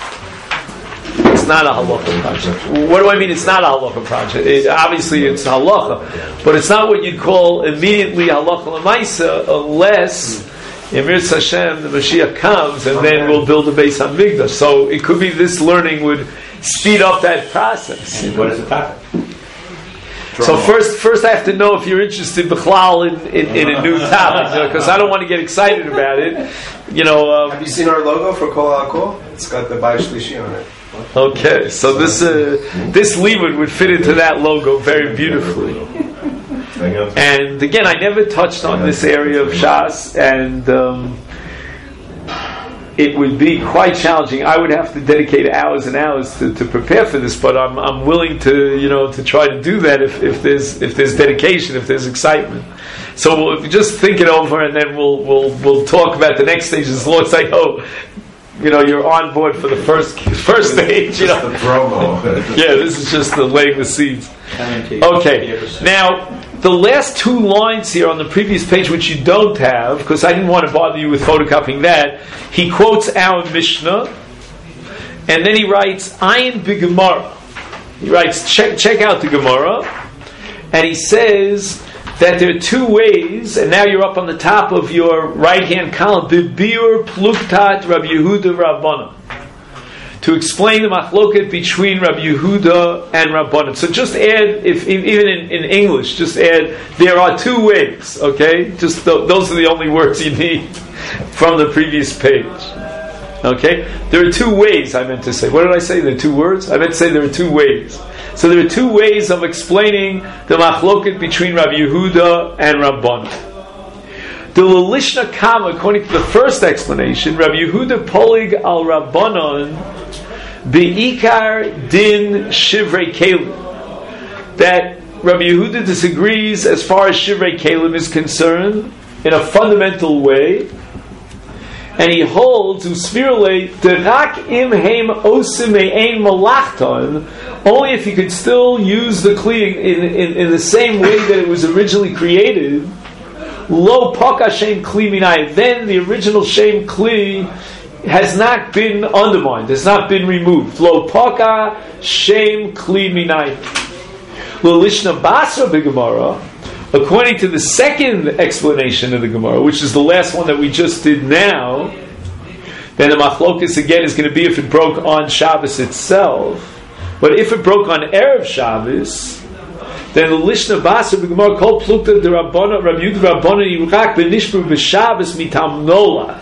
It's not a halacha project. What do I mean it's not a halacha project? Obviously it's halacha, but it's not what you'd call immediately halacha l'maisa unless Emir Hashem, the Mashiach comes and then we'll build a Beis HaMikdash. So it could be this learning would speed up that process. What is the topic? So first I have to know if you're interested b'chlal in a new topic, because I don't want to get excited about it. Have you seen our logo for Kol HaKol? It's got the Bayis Shlishi on it. Okay, so this limud would fit into that logo very beautifully. And again, I never touched on this area of Shas, and it would be quite challenging. I would have to dedicate hours and hours to prepare for this, but I'm willing to try to do that if there's dedication, if there's excitement. So we'll just think it over, and then we'll talk about the next stage as long as I know you're on board for the first stage. Just the promo. Yeah, this is just the laying the seeds. Okay, now the last two lines here on the previous page, which you don't have, because I didn't want to bother you with photocopying that, he quotes our Mishnah, and then he writes, Ayin b'Gemara. He writes, check out the Gemara, and he says that there are two ways, and now you're up on the top of your right-hand column, B'biur pluktat Rabbi Yehuda Rabbanan, to explain the machloket between Rabbi Yehuda and Rabbanan. So just add, even in English, just add, there are two ways, okay? Just those are the only words you need from the previous page. Okay? There are two ways, I meant to say. What did I say? There are two words? I meant to say there are two ways. So there are two ways of explaining the machloket between Rabbi Yehuda and Rabbanan. The Lelishna Kama, according to the first explanation, Rabbi Yehuda polig al Rabbanan be'ikar din shivrei kelim. That Rabbi Yehuda disagrees as far as shivrei kelim is concerned in a fundamental way, and he holds usvirle derak im heim osim me'ein malachton, only if you could still use the kli in the same way that it was originally created. Lo paka shem kli minai. Then the original shem kli has not been undermined, has not been removed. Lo paka shem kli minai. Lo lishna basra b'Gemara. According to the second explanation of the Gemara, which is the last one that we just did now, then the machlokus again is going to be if it broke on Shabbos itself. But if it broke on Erev Shabbos, then the Lishna Basar b'Gemara called Plukta de Rabbana Rabbi Yehuda Rabbana Yirak b'Nishbur b'Shabbos mitam nola.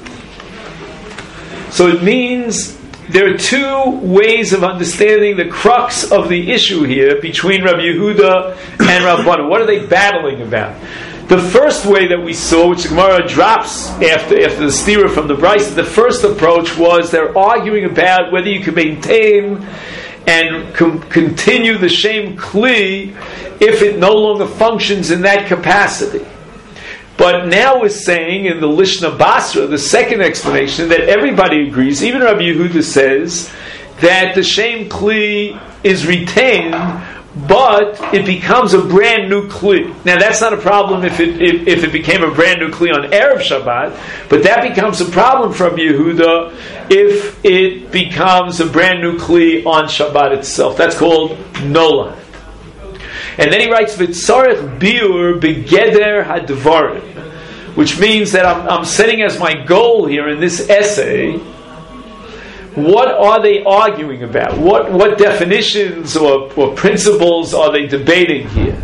So it means there are two ways of understanding the crux of the issue here between Rabbi Yehuda and Rabbana. What are they battling about? The first way that we saw, which the Gemara drops after the stira from the Bryce, the first approach was they're arguing about whether you can maintain and continue the shem kli if it no longer functions in that capacity. But now we're saying in the Lishna Basra, the second explanation, that everybody agrees, even Rabbi Yehuda says, that the Shem Kli is retained, but it becomes a brand new Kli. Now that's not a problem if it became a brand new Kli on Erev Shabbat, but that becomes a problem from Yehuda if it becomes a brand new Kli on Shabbat itself. That's called Nolad. And then he writes, V'tzarech biur begeder hadvarim, which means that I'm setting as my goal here in this essay, what are they arguing about? What definitions or principles are they debating here?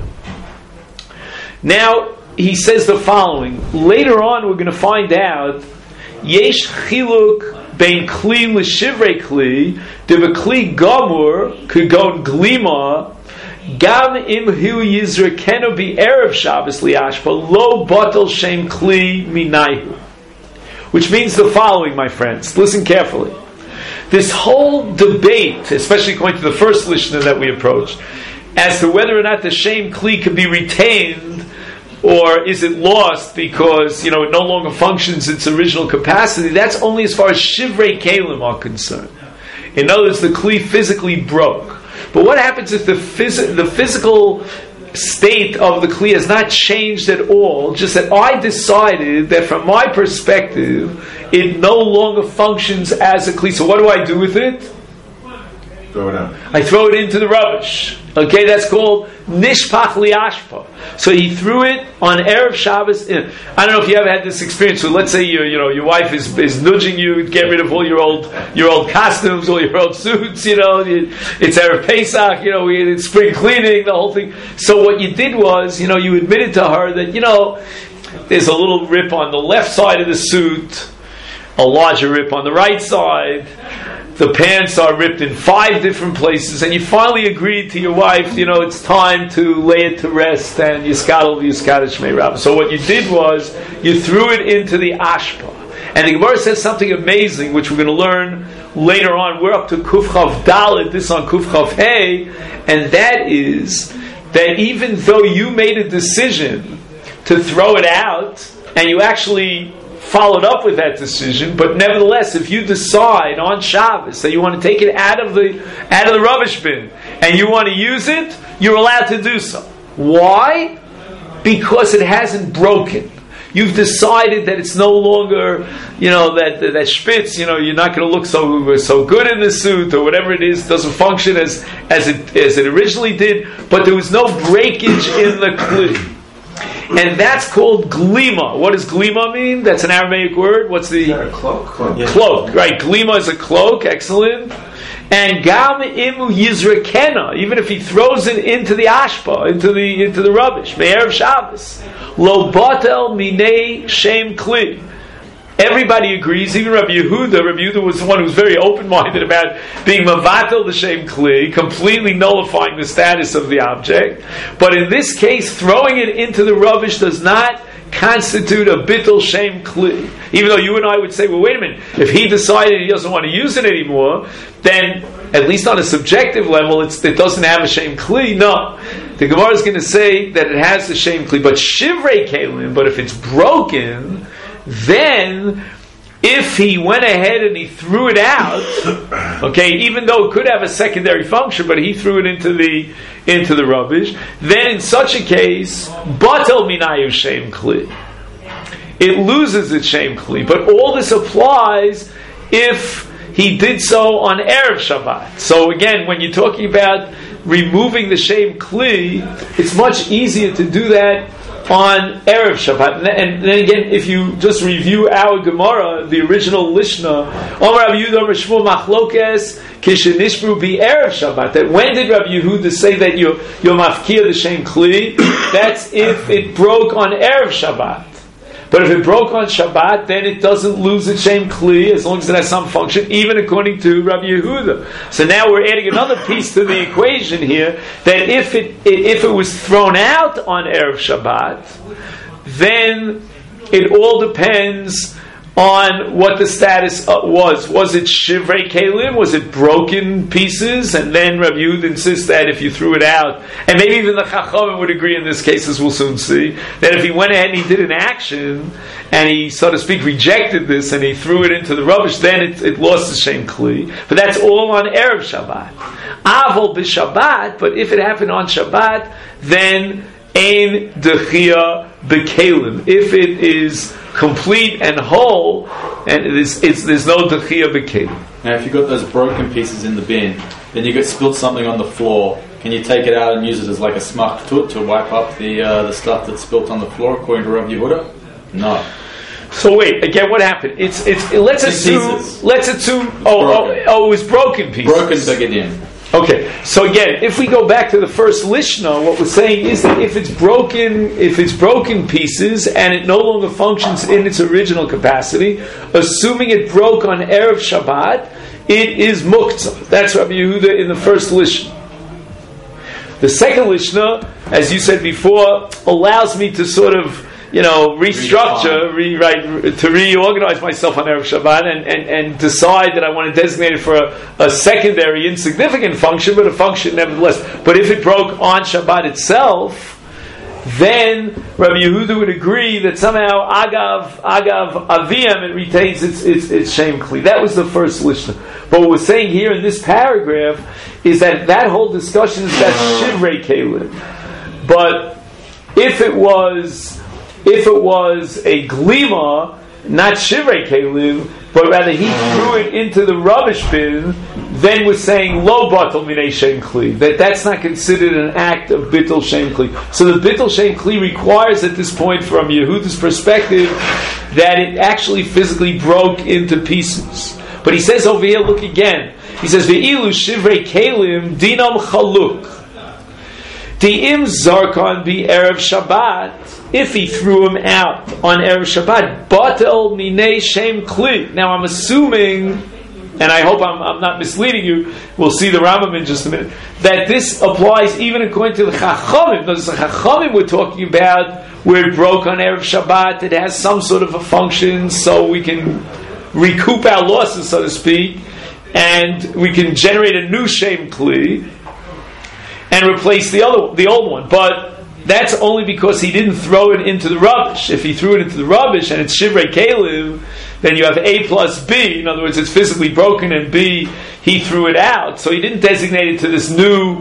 Now, he says the following. Later on, we're going to find out, Yesh chiluk bein kli l'shivrei kli, dev'kli gamur, kugon glima, Gam im hu yizrekenu bi erev Shabbos liashpa lo batel shem kli minayhu, which means the following, my friends. Listen carefully. This whole debate, especially according to the first Lishna that we approached, as to whether or not the shem kli can be retained or is it lost because it no longer functions its original capacity. That's only as far as shivrei kelim are concerned. In other words, the kli physically broke. But what happens if the physical state of the Kli has not changed at all, just that I decided that from my perspective, it no longer functions as a Kli. So what do I do with it? Throw it out. I throw it into the rubbish. Okay, that's called nishpach liashpa. So he threw it on Erev Shabbos. I don't know if you ever had this experience. So let's say your wife is nudging you to get rid of all your old costumes, all your old suits. It's Erev Pesach. It's spring cleaning, the whole thing. So what you did was, you admitted to her that there's a little rip on the left side of the suit, a larger rip on the right side. The pants are ripped in 5 different places, and you finally agreed to your wife, it's time to lay it to rest, and Yiskadol Shmei Rabbah. So what you did was, you threw it into the ashpa. And the Gemara says something amazing, which we're going to learn later on. We're up to Kuf Chav Dalet, this on Kuf Chav Hey, and that is that even though you made a decision to throw it out, and you actually followed up with that decision, but nevertheless, if you decide on Shabbos that you want to take it out of the rubbish bin and you want to use it, you're allowed to do so. Why? Because it hasn't broken. You've decided that it's no longer, that spitz, you're not going to look so good in the suit or whatever it is, doesn't function as it originally did, but there was no breakage in the kli. And that's called glima. What does glima mean? That's an Aramaic word. What's the... Is that a cloak? Cloak, right. Glima is a cloak. Excellent. And gam imu yizrekena, even if he throws it into the ashpa, into the rubbish, me'erev Shabbos, lo batel minei shem kli. Everybody agrees, even Rabbi Yehuda was the one who was very open-minded about being mavatel the shem kli, completely nullifying the status of the object. But in this case, throwing it into the rubbish does not constitute a bittul shem kli. Even though you and I would say, well, wait a minute, if he decided he doesn't want to use it anymore, then, at least on a subjective level, it doesn't have a shem kli. No. The Gemara is going to say that it has a shem kli, but shivrei kelim, but if it's broken, then if he went ahead and he threw it out, okay, even though it could have a secondary function, but he threw it into the rubbish, then in such a case, batel minayu shem kli, it loses its shem kli. But all this applies if he did so on Erev Shabbat. So again, when you're talking about removing the shem kli, it's much easier to do that on Erev Shabbat. And then again, if you just review our Gemara, the original Lishna, Omer Rabbi Yehuda Omer Shmuel Machlokes Kishenishbru Bi Erev Shabbat, that when did Rabbi Yehuda say that you're mafkia the shem kli? That's if it broke on Erev Shabbat. But if it broke on Shabbat, then it doesn't lose its shem kli as long as it has some function, even according to Rabbi Yehuda. So now we're adding another piece to the equation here, that if it was thrown out on Erev Shabbat, then it all depends on what the status was. Was it shivrei kelim? Was it broken pieces? And then Rabbi Yehuda insists that if you threw it out, and maybe even the Chachamim would agree in this case, as we'll soon see, that if he went ahead and he did an action, and he, so to speak, rejected this, and he threw it into the rubbish, then it lost the Shem Kli. But that's all on Erev Shabbat. Avol b'Shabbat, but if it happened on Shabbat, then ein dechia b'kelim. If it is complete and whole, and there's no dechia b'kelim. Now, if you've got those broken pieces in the bin, then you get spilled something on the floor. Can you take it out and use it as like a smach tut to wipe up the stuff that's spilt on the floor, according to Rav Yehuda? No. So wait, again, what happened? Let's assume. It was broken pieces. Broken begadim. Okay, so again, if we go back to the first Lishna, what we're saying is that if it's broken pieces and it no longer functions in its original capacity, assuming it broke on Erev Shabbat, it is muktzah. That's Rabbi Yehuda in the first Lishna. The second Lishna, as you said before, allows me to sort of restructure, to reorganize myself on Erev Shabbat and decide that I want to designate it for a secondary, insignificant function, but a function nevertheless. But if it broke on Shabbat itself, then Rabbi Yehuda would agree that somehow Agav Aviyam, it retains its Shem Kli. That was the first Lishna. But what we're saying here in this paragraph is that whole discussion is that Shivrei Kelim. But if it was a glima, not shivrei kelim, but rather he threw it into the rubbish bin, then we're saying lo batal minei shem kli. That's not considered an act of bittul shem kli. So the bittul shem kli requires at this point, from Yehuda's perspective, that it actually physically broke into pieces. But he says over here, look again. He says ve'ilu shivrei kelim dinam chaluk. Di'im zarkon bi erev Shabbat. If he threw him out on Erev Shabbat, batel minei shem kli. Now I'm assuming, and I hope I'm not misleading you, we'll see the Rambam in just a minute, that this applies even according to the Chachamim. Because the Chachamim we're talking about, where it broke on Erev Shabbat, it has some sort of a function, so we can recoup our losses, so to speak, and we can generate a new shem kli and replace the old one. But that's only because he didn't throw it into the rubbish. If he threw it into the rubbish and it's shivrei kelim, then you have A plus B. In other words, it's physically broken, and B, he threw it out. So he didn't designate it to this new,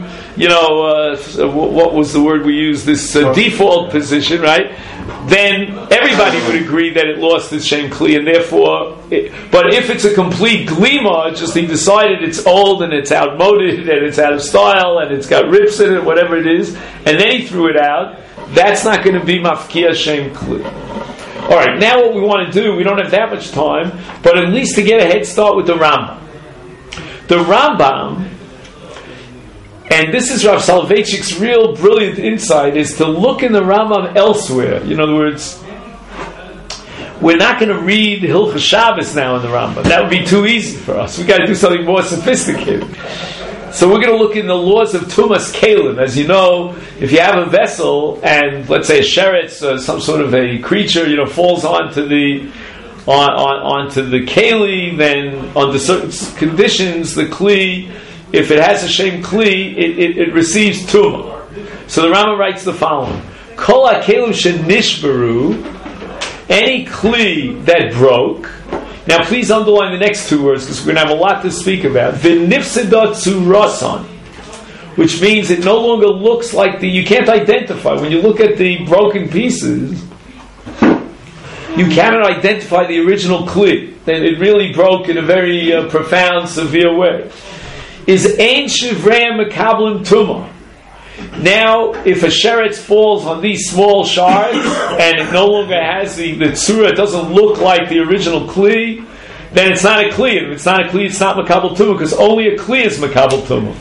what was the word we used? This default position, right? Then everybody would agree that it lost its shem kli, and therefore, but if it's a complete glima, just he decided it's old and it's outmoded and it's out of style and it's got rips in it, whatever it is, and then he threw it out, that's not going to be mafkia shem kli. All right, now what we want to do, we don't have that much time, but at least to get a head start with the Rambam. The Rambam, and this is Rav Soloveitchik's real brilliant insight, is to look in the Rambam elsewhere. In other words, we're not going to read Hilchos Shabbos now in the Rambam. That would be too easy for us. We've got to do something more sophisticated. So we're going to look in the laws of Tumas Kelim. As you know, if you have a vessel and let's say a sheretz, some sort of a creature, falls onto the keli, then under certain conditions, the kli, if it has a shem kli, it receives tumah. So the Rambam writes the following: Kol hakelim shenishbaru, any kli that broke. Now, please underline the next two words because we're going to have a lot to speak about. V'nifseda tzurasan, which means it no longer looks like you can't identify. When you look at the broken pieces, you cannot identify the original kli. Then it really broke in a very profound, severe way. Is ein shivrei mekablim tumah. Now, if a sheretz falls on these small shards and it no longer has the tzura, it doesn't look like the original kli, then it's not a kli. If it's not a kli, it's not makabel tumah, because only a kli is makabel tumah.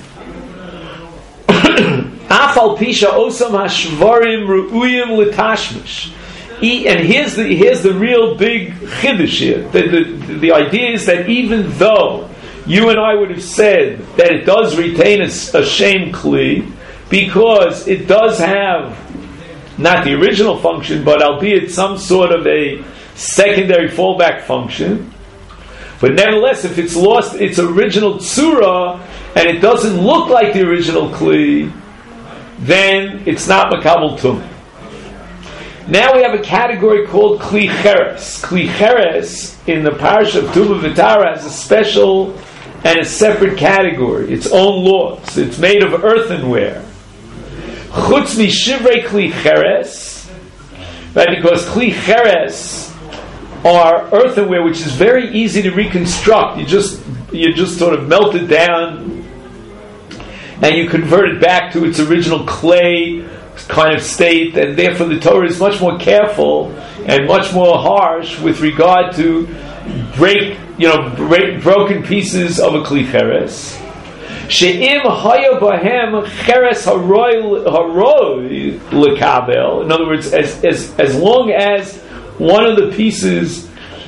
Afal pisha osam hashvarim ru'uyim l'tashmish. And here's the real big chiddush here. The idea is that even though you and I would have said that it does retain a shem kli, because it does have not the original function, but albeit some sort of a secondary fallback function. But nevertheless, if it's lost its original tzura and it doesn't look like the original kli, then it's not makabel tum. Now we have a category called kli cheres. Kli cheres in the parish of Tumah V'Tara has a special and a separate category, its own laws. It's made of earthenware. Chutz mi shivrei kli cheres, right? Because kli cheres are earthenware, which is very easy to reconstruct. You just sort of melt it down, and you convert it back to its original clay kind of state. And therefore, the Torah is much more careful and much more harsh with regard to break broken pieces of a kli cheres. She'im haya bahem cheres haroi lekabel. In other words, as long as one of the pieces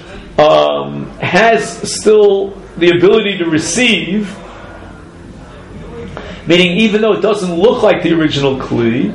has still the ability to receive, meaning even though it doesn't look like the original kli,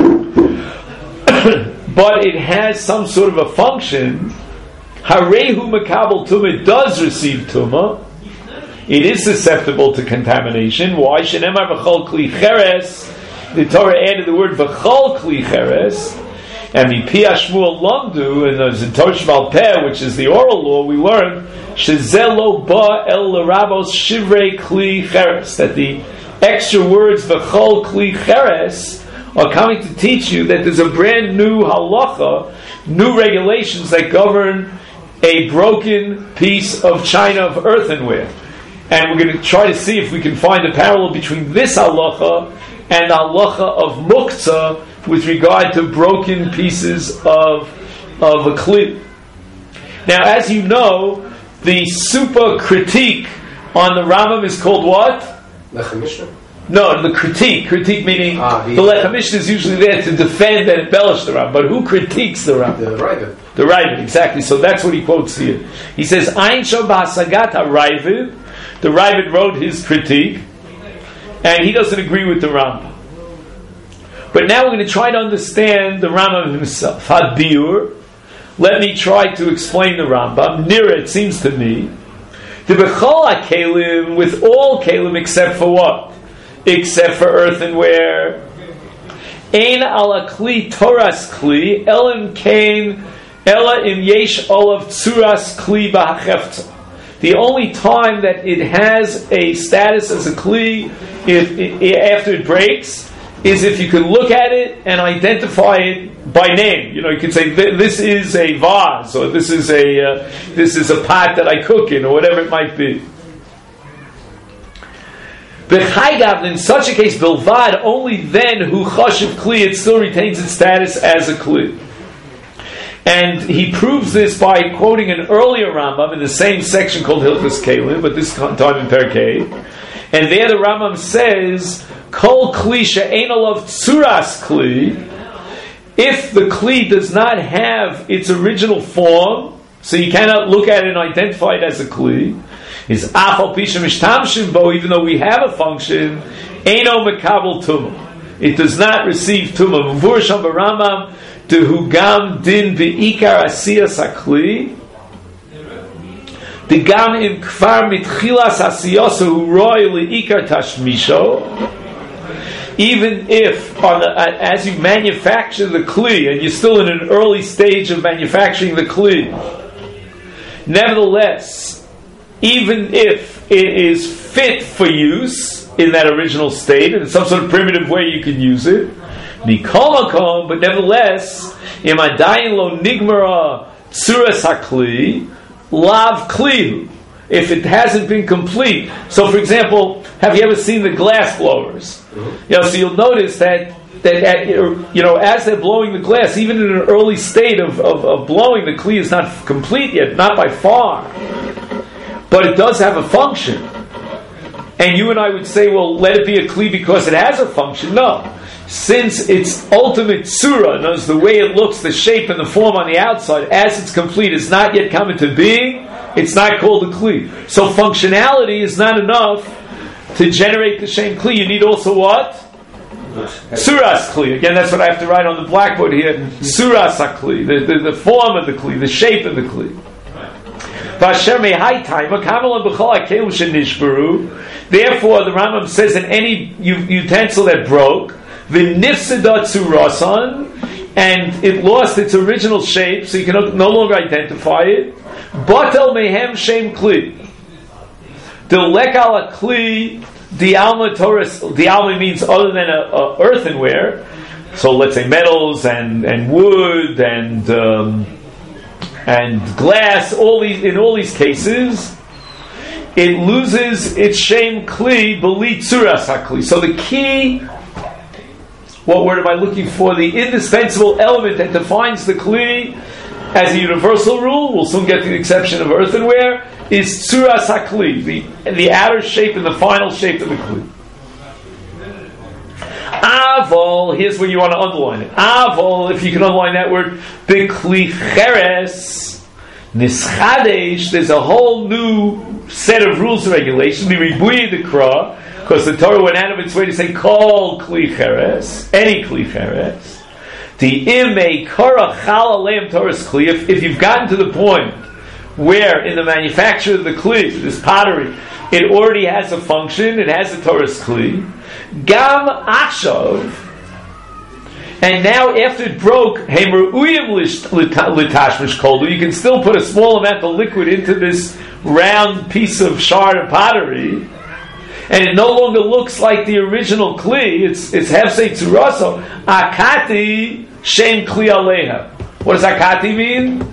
but it has some sort of a function, harehu makabel tumah, it does receive tumah. It is susceptible to contamination. Why? Shenemar v'chol kli cheres. The Torah added the word v'chol kli cheres. And Mipi Shmuel Lamdu, and there's in Torah Shval Peh, which is the oral law, we learned Shezelo Ba El Rabos Shivrei Kli Cheres, that the extra words V'chol Kli Cheres are coming to teach you that there's a brand new halacha, new regulations that govern a broken piece of china of earthenware. And we're going to try to see if we can find a parallel between this halacha and the halacha of muktzah with regard to broken pieces of a kli. Now, as you know, the super critique on the Rambam is called what? Lechem Mishnah? No, the critique. Critique meaning the Lechem Mishnah is usually there to defend and embellish the Rambam. But who critiques the Rambam? The Ravid. The Ravid, exactly. So that's what he quotes here. He says, Ein shom b'hasagat ha-Ravid. The Ravid wrote his critique, and he doesn't agree with the Rambam. But now we're going to try to understand the Rambam himself. Had-biur. Let me try to explain the Rambam. Nira, it seems to me, the bechol ha-kelim, with all kelim except for what? Except for earthenware. Ein ala kli toras kli, elim kain, ela im yesh olav tzuras kli b'hachefta. The only time that it has a status as a kli, after it breaks, is if you can look at it and identify it by name. You can say this is a vase, or this is a pot that I cook in, or whatever it might be. B'chaygav, in such a case, bilvad, only then hu chashiv kli, it still retains its status as a kli. And he proves this by quoting an earlier Rambam in the same section called Hilchos Kelim, but this time in Perkei. And there the Rambam says, Kol kli she'ein olav tzuras kli, if the kli does not have its original form, so you cannot look at it and identify it as a kli, is afal pisha mishtamshim bo, even though we have a function, eino mekabel tumah. It does not receive tumah. Mvur sham b'Rambam, Hugam din beikar asiyas hakli. The gam im kfar mitchilas asiyasu roy leikar tashmisho. Even if, as you manufacture the kli, and you're still in an early stage of manufacturing the kli, nevertheless, even if it is fit for use in that original state, in some sort of primitive way you can use it, but nevertheless, imadayin lo nigmara tzuras hakli lav klihu. If it hasn't been complete. So, for example, have you ever seen the glass blowers? Mm-hmm. So you'll notice that as they're blowing the glass, even in an early state of blowing, the kli is not complete yet, not by far. But it does have a function. And you and I would say, well, let it be a kli because it has a function. No. Since its ultimate surah, knows the way it looks, the shape and the form on the outside, as it's complete, is not yet come into being, it's not called a kli. So functionality is not enough to generate the same kli. You need also what? Suras Kli. Again, that's what I have to write on the blackboard here. Suras HaKli, the form of the Kli, the shape of the Kli. Therefore, the Rambam says that any utensil that broke, the nifsada tsurasan, and it lost its original shape, so you can no longer identify it. Batel mehem shem kli. The lekal kli dialma Torah. Dialma means other than a earthenware. So let's say metals and wood and glass. In all these cases, it loses its shem kli beli tzuras hakli. So the key. What word am I looking for? The indispensable element that defines the kli as a universal rule, we'll soon get to the exception of earthenware, is tzuras hakli, the outer shape and the final shape of the kli. Avol, here's where you want to underline it. Avol, if you can underline that word, the kli cheres, nischadesh, there's a whole new set of rules and regulations, the ribuyi dekra, because the Torah went out of its way to say kol kli cheres, any kli cheres. The imei kara chal aleim Torah's kli. If you've gotten to the point where in the manufacture of the kli, this pottery, it already has a function, it has a Torah's kli. Gam achshav, and now after it broke, hemeruyim litashmish koldu, you can still put a small amount of liquid into this round piece of shard of pottery. And it no longer looks like the original kli. It's hefsei tzuraso. Akati shem kli aleha. What does akati mean?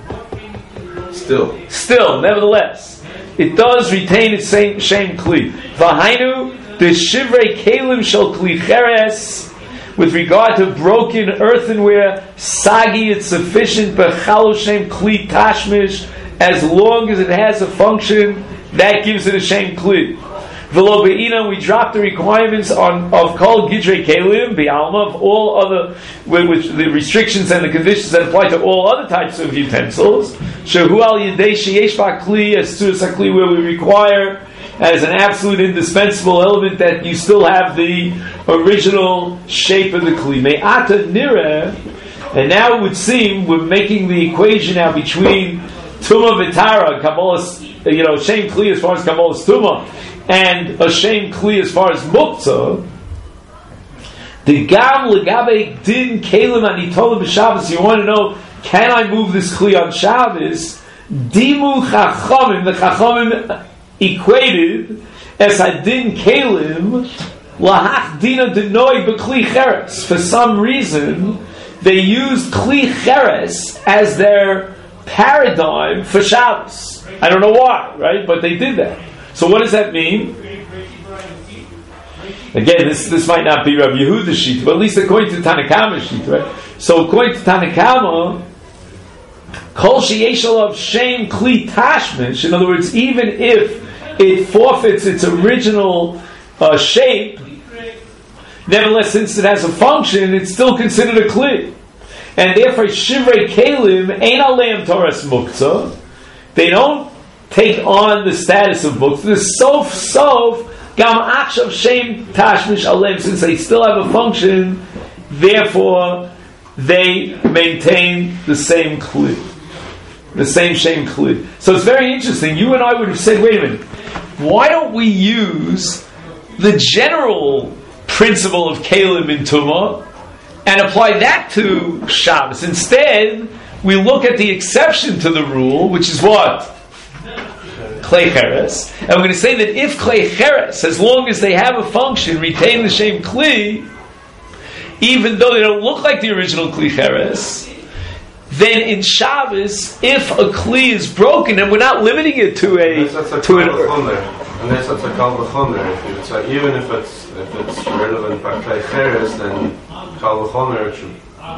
Still, nevertheless, it does retain its same shem kli. V'hainu the shivrei kelim shel kli cheres. With regard to broken earthenware, sagi, it's sufficient. B'chalo shem kli tashmish, as long as it has a function, that gives it a shem kli. V'lo be'ina, we drop the requirements of kol gidrei kelim, be'alma, of all other, with the restrictions and the conditions that apply to all other types of utensils. Shehu al yidei sheyesh ba'kli, as tzuras hakli, where we require as an absolute indispensable element that you still have the original shape of the kli. Me'ata nireh, and now it would seem we're making the equation now between Tumah v'Tara, Kabbalah's, Shem Kli as far as Kabbalah's Tumah, and a Shem Kli as far as Muktzah. The Gam Legabe Din Kalim Anitolim b'Shabbos. You want to know, can I move this Kli on Shabbos? Dimu Chachamim, the Chachamim equated as Hadin Kalim Lahach Dina Denoi b'Kli Cheres. For some reason, they used Kli Cheres as their paradigm for Shabbos. I don't know why, right? But they did that. So what does that mean? Again, this might not be Rabbi Yehuda's sheet, but at least according to Tanakama's sheet, right? So according to Tanakama, Kol Sheyeshal of Shem Kli Tashmish, in other words, even if it forfeits its original shape, nevertheless, since it has a function, it's still considered a Kli. And therefore, Shivrei Kelim Ein Aleim Torah's Muktzah. They don't take on the status of Muktzah. The Sof Gam Achshav Shem Tashmish Aleim, since they still have a function, therefore they maintain the same Kli, the same Shem Kli. So it's very interesting. You and I would have said, wait a minute, why don't we use the general principle of Kelim in Tumah and apply that to Shabbos? Instead, we look at the exception to the rule, which is what? Klei Cheres. And we're going to say that if Klei Cheres, as long as they have a function, retain the same Kli, even though they don't look like the original Kli Cheres, then in Shabbos, if a Kli is broken, and we're not limiting it to unless that's a kal v'chomer. Even if it's relevant by Klei Cheres, then kal v'chomer should.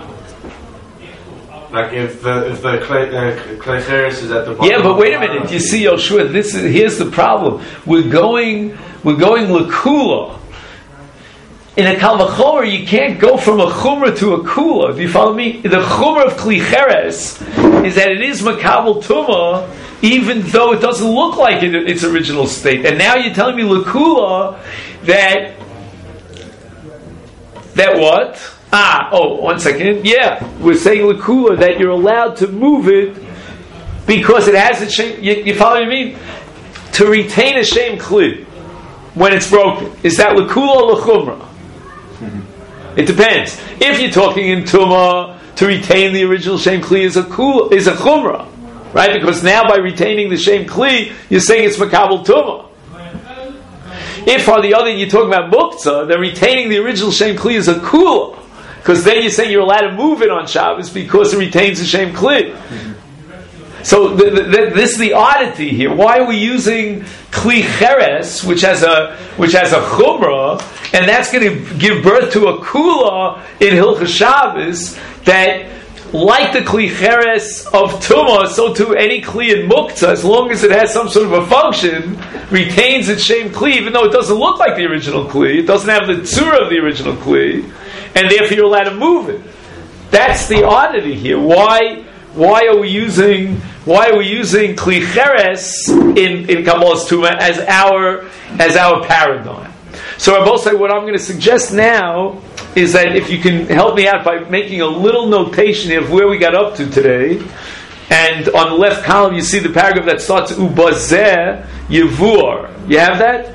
Like if the Klei Cheres is at the bottom. Yeah, but wait a minute. You see, Yoshua, here's the problem. We're going l'kula. In a kal v'chomer, you can't go from a chumrah to a kula. Do you follow me? The chumrah of Kli Cheres is that it is makabel tumah, even though it doesn't look like its original state. And now you're telling me l'kula that That what? 1 second. Yeah, we're saying l'kula that you're allowed to move it because it has a shem. You follow what I mean? To retain a shem kli when it's broken, is that l'kula or l'chumra? It depends. If you're talking in tumah, to retain the original shem kli is a chumra, right? Because now by retaining the shem kli, you're saying it's makabel tumah. If on the other you're talking about muktzah, then retaining the original shem kli is a kula, because then you're saying you're allowed to move it on Shabbos because it retains the shem kli. So this is the oddity here. Why are we using kli cheres, which has a chumrah, and that's going to give birth to a kula in Hilchos Shabbos that, like the kli cheres of tumah, so too any kli in muktzah, as long as it has some sort of a function, retains its shem kli, even though it doesn't look like the original kli, it doesn't have the tzura of the original kli, and therefore you're allowed to move it. That's the oddity here. Why are we using kli cheres in Kabbalah's Tumah as our paradigm? So I both say what I'm going to suggest now is that if you can help me out by making a little notation of where we got up to today, and on the left column you see the paragraph that starts ubazeh yevur. You have that?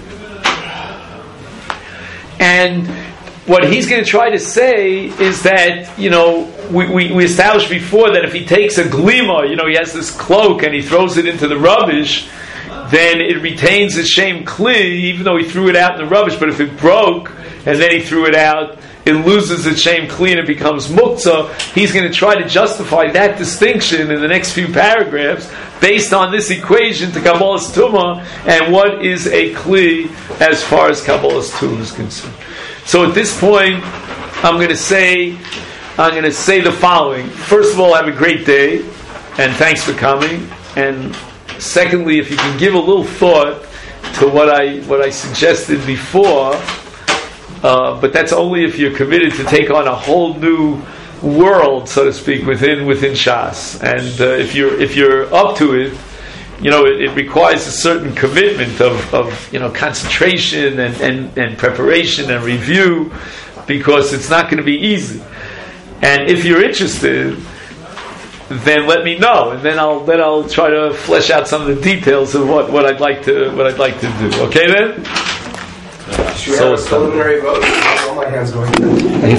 And what he's going to try to say is that, we established before that if he takes a glima, he has this cloak and he throws it into the rubbish, then it retains its shem kli, even though he threw it out in the rubbish. But if it broke and then he threw it out, it loses its shem kli and it becomes muktzah. He's going to try to justify that distinction in the next few paragraphs based on this equation to Kabbalah's Tumah and what is a kli as far as Kabbalah's Tumah is concerned. So at this point, I'm going to say the following. First of all, have a great day, and thanks for coming. And secondly, if you can give a little thought to what I suggested before, but that's only if you're committed to take on a whole new world, so to speak, within Shas. And if you're up to it, it requires a certain commitment of concentration and preparation and review, because it's not going to be easy. And if you're interested, then let me know, and then I'll try to flesh out some of the details of what I'd like to do. Okay then? Should we have a preliminary vote? All my hands going.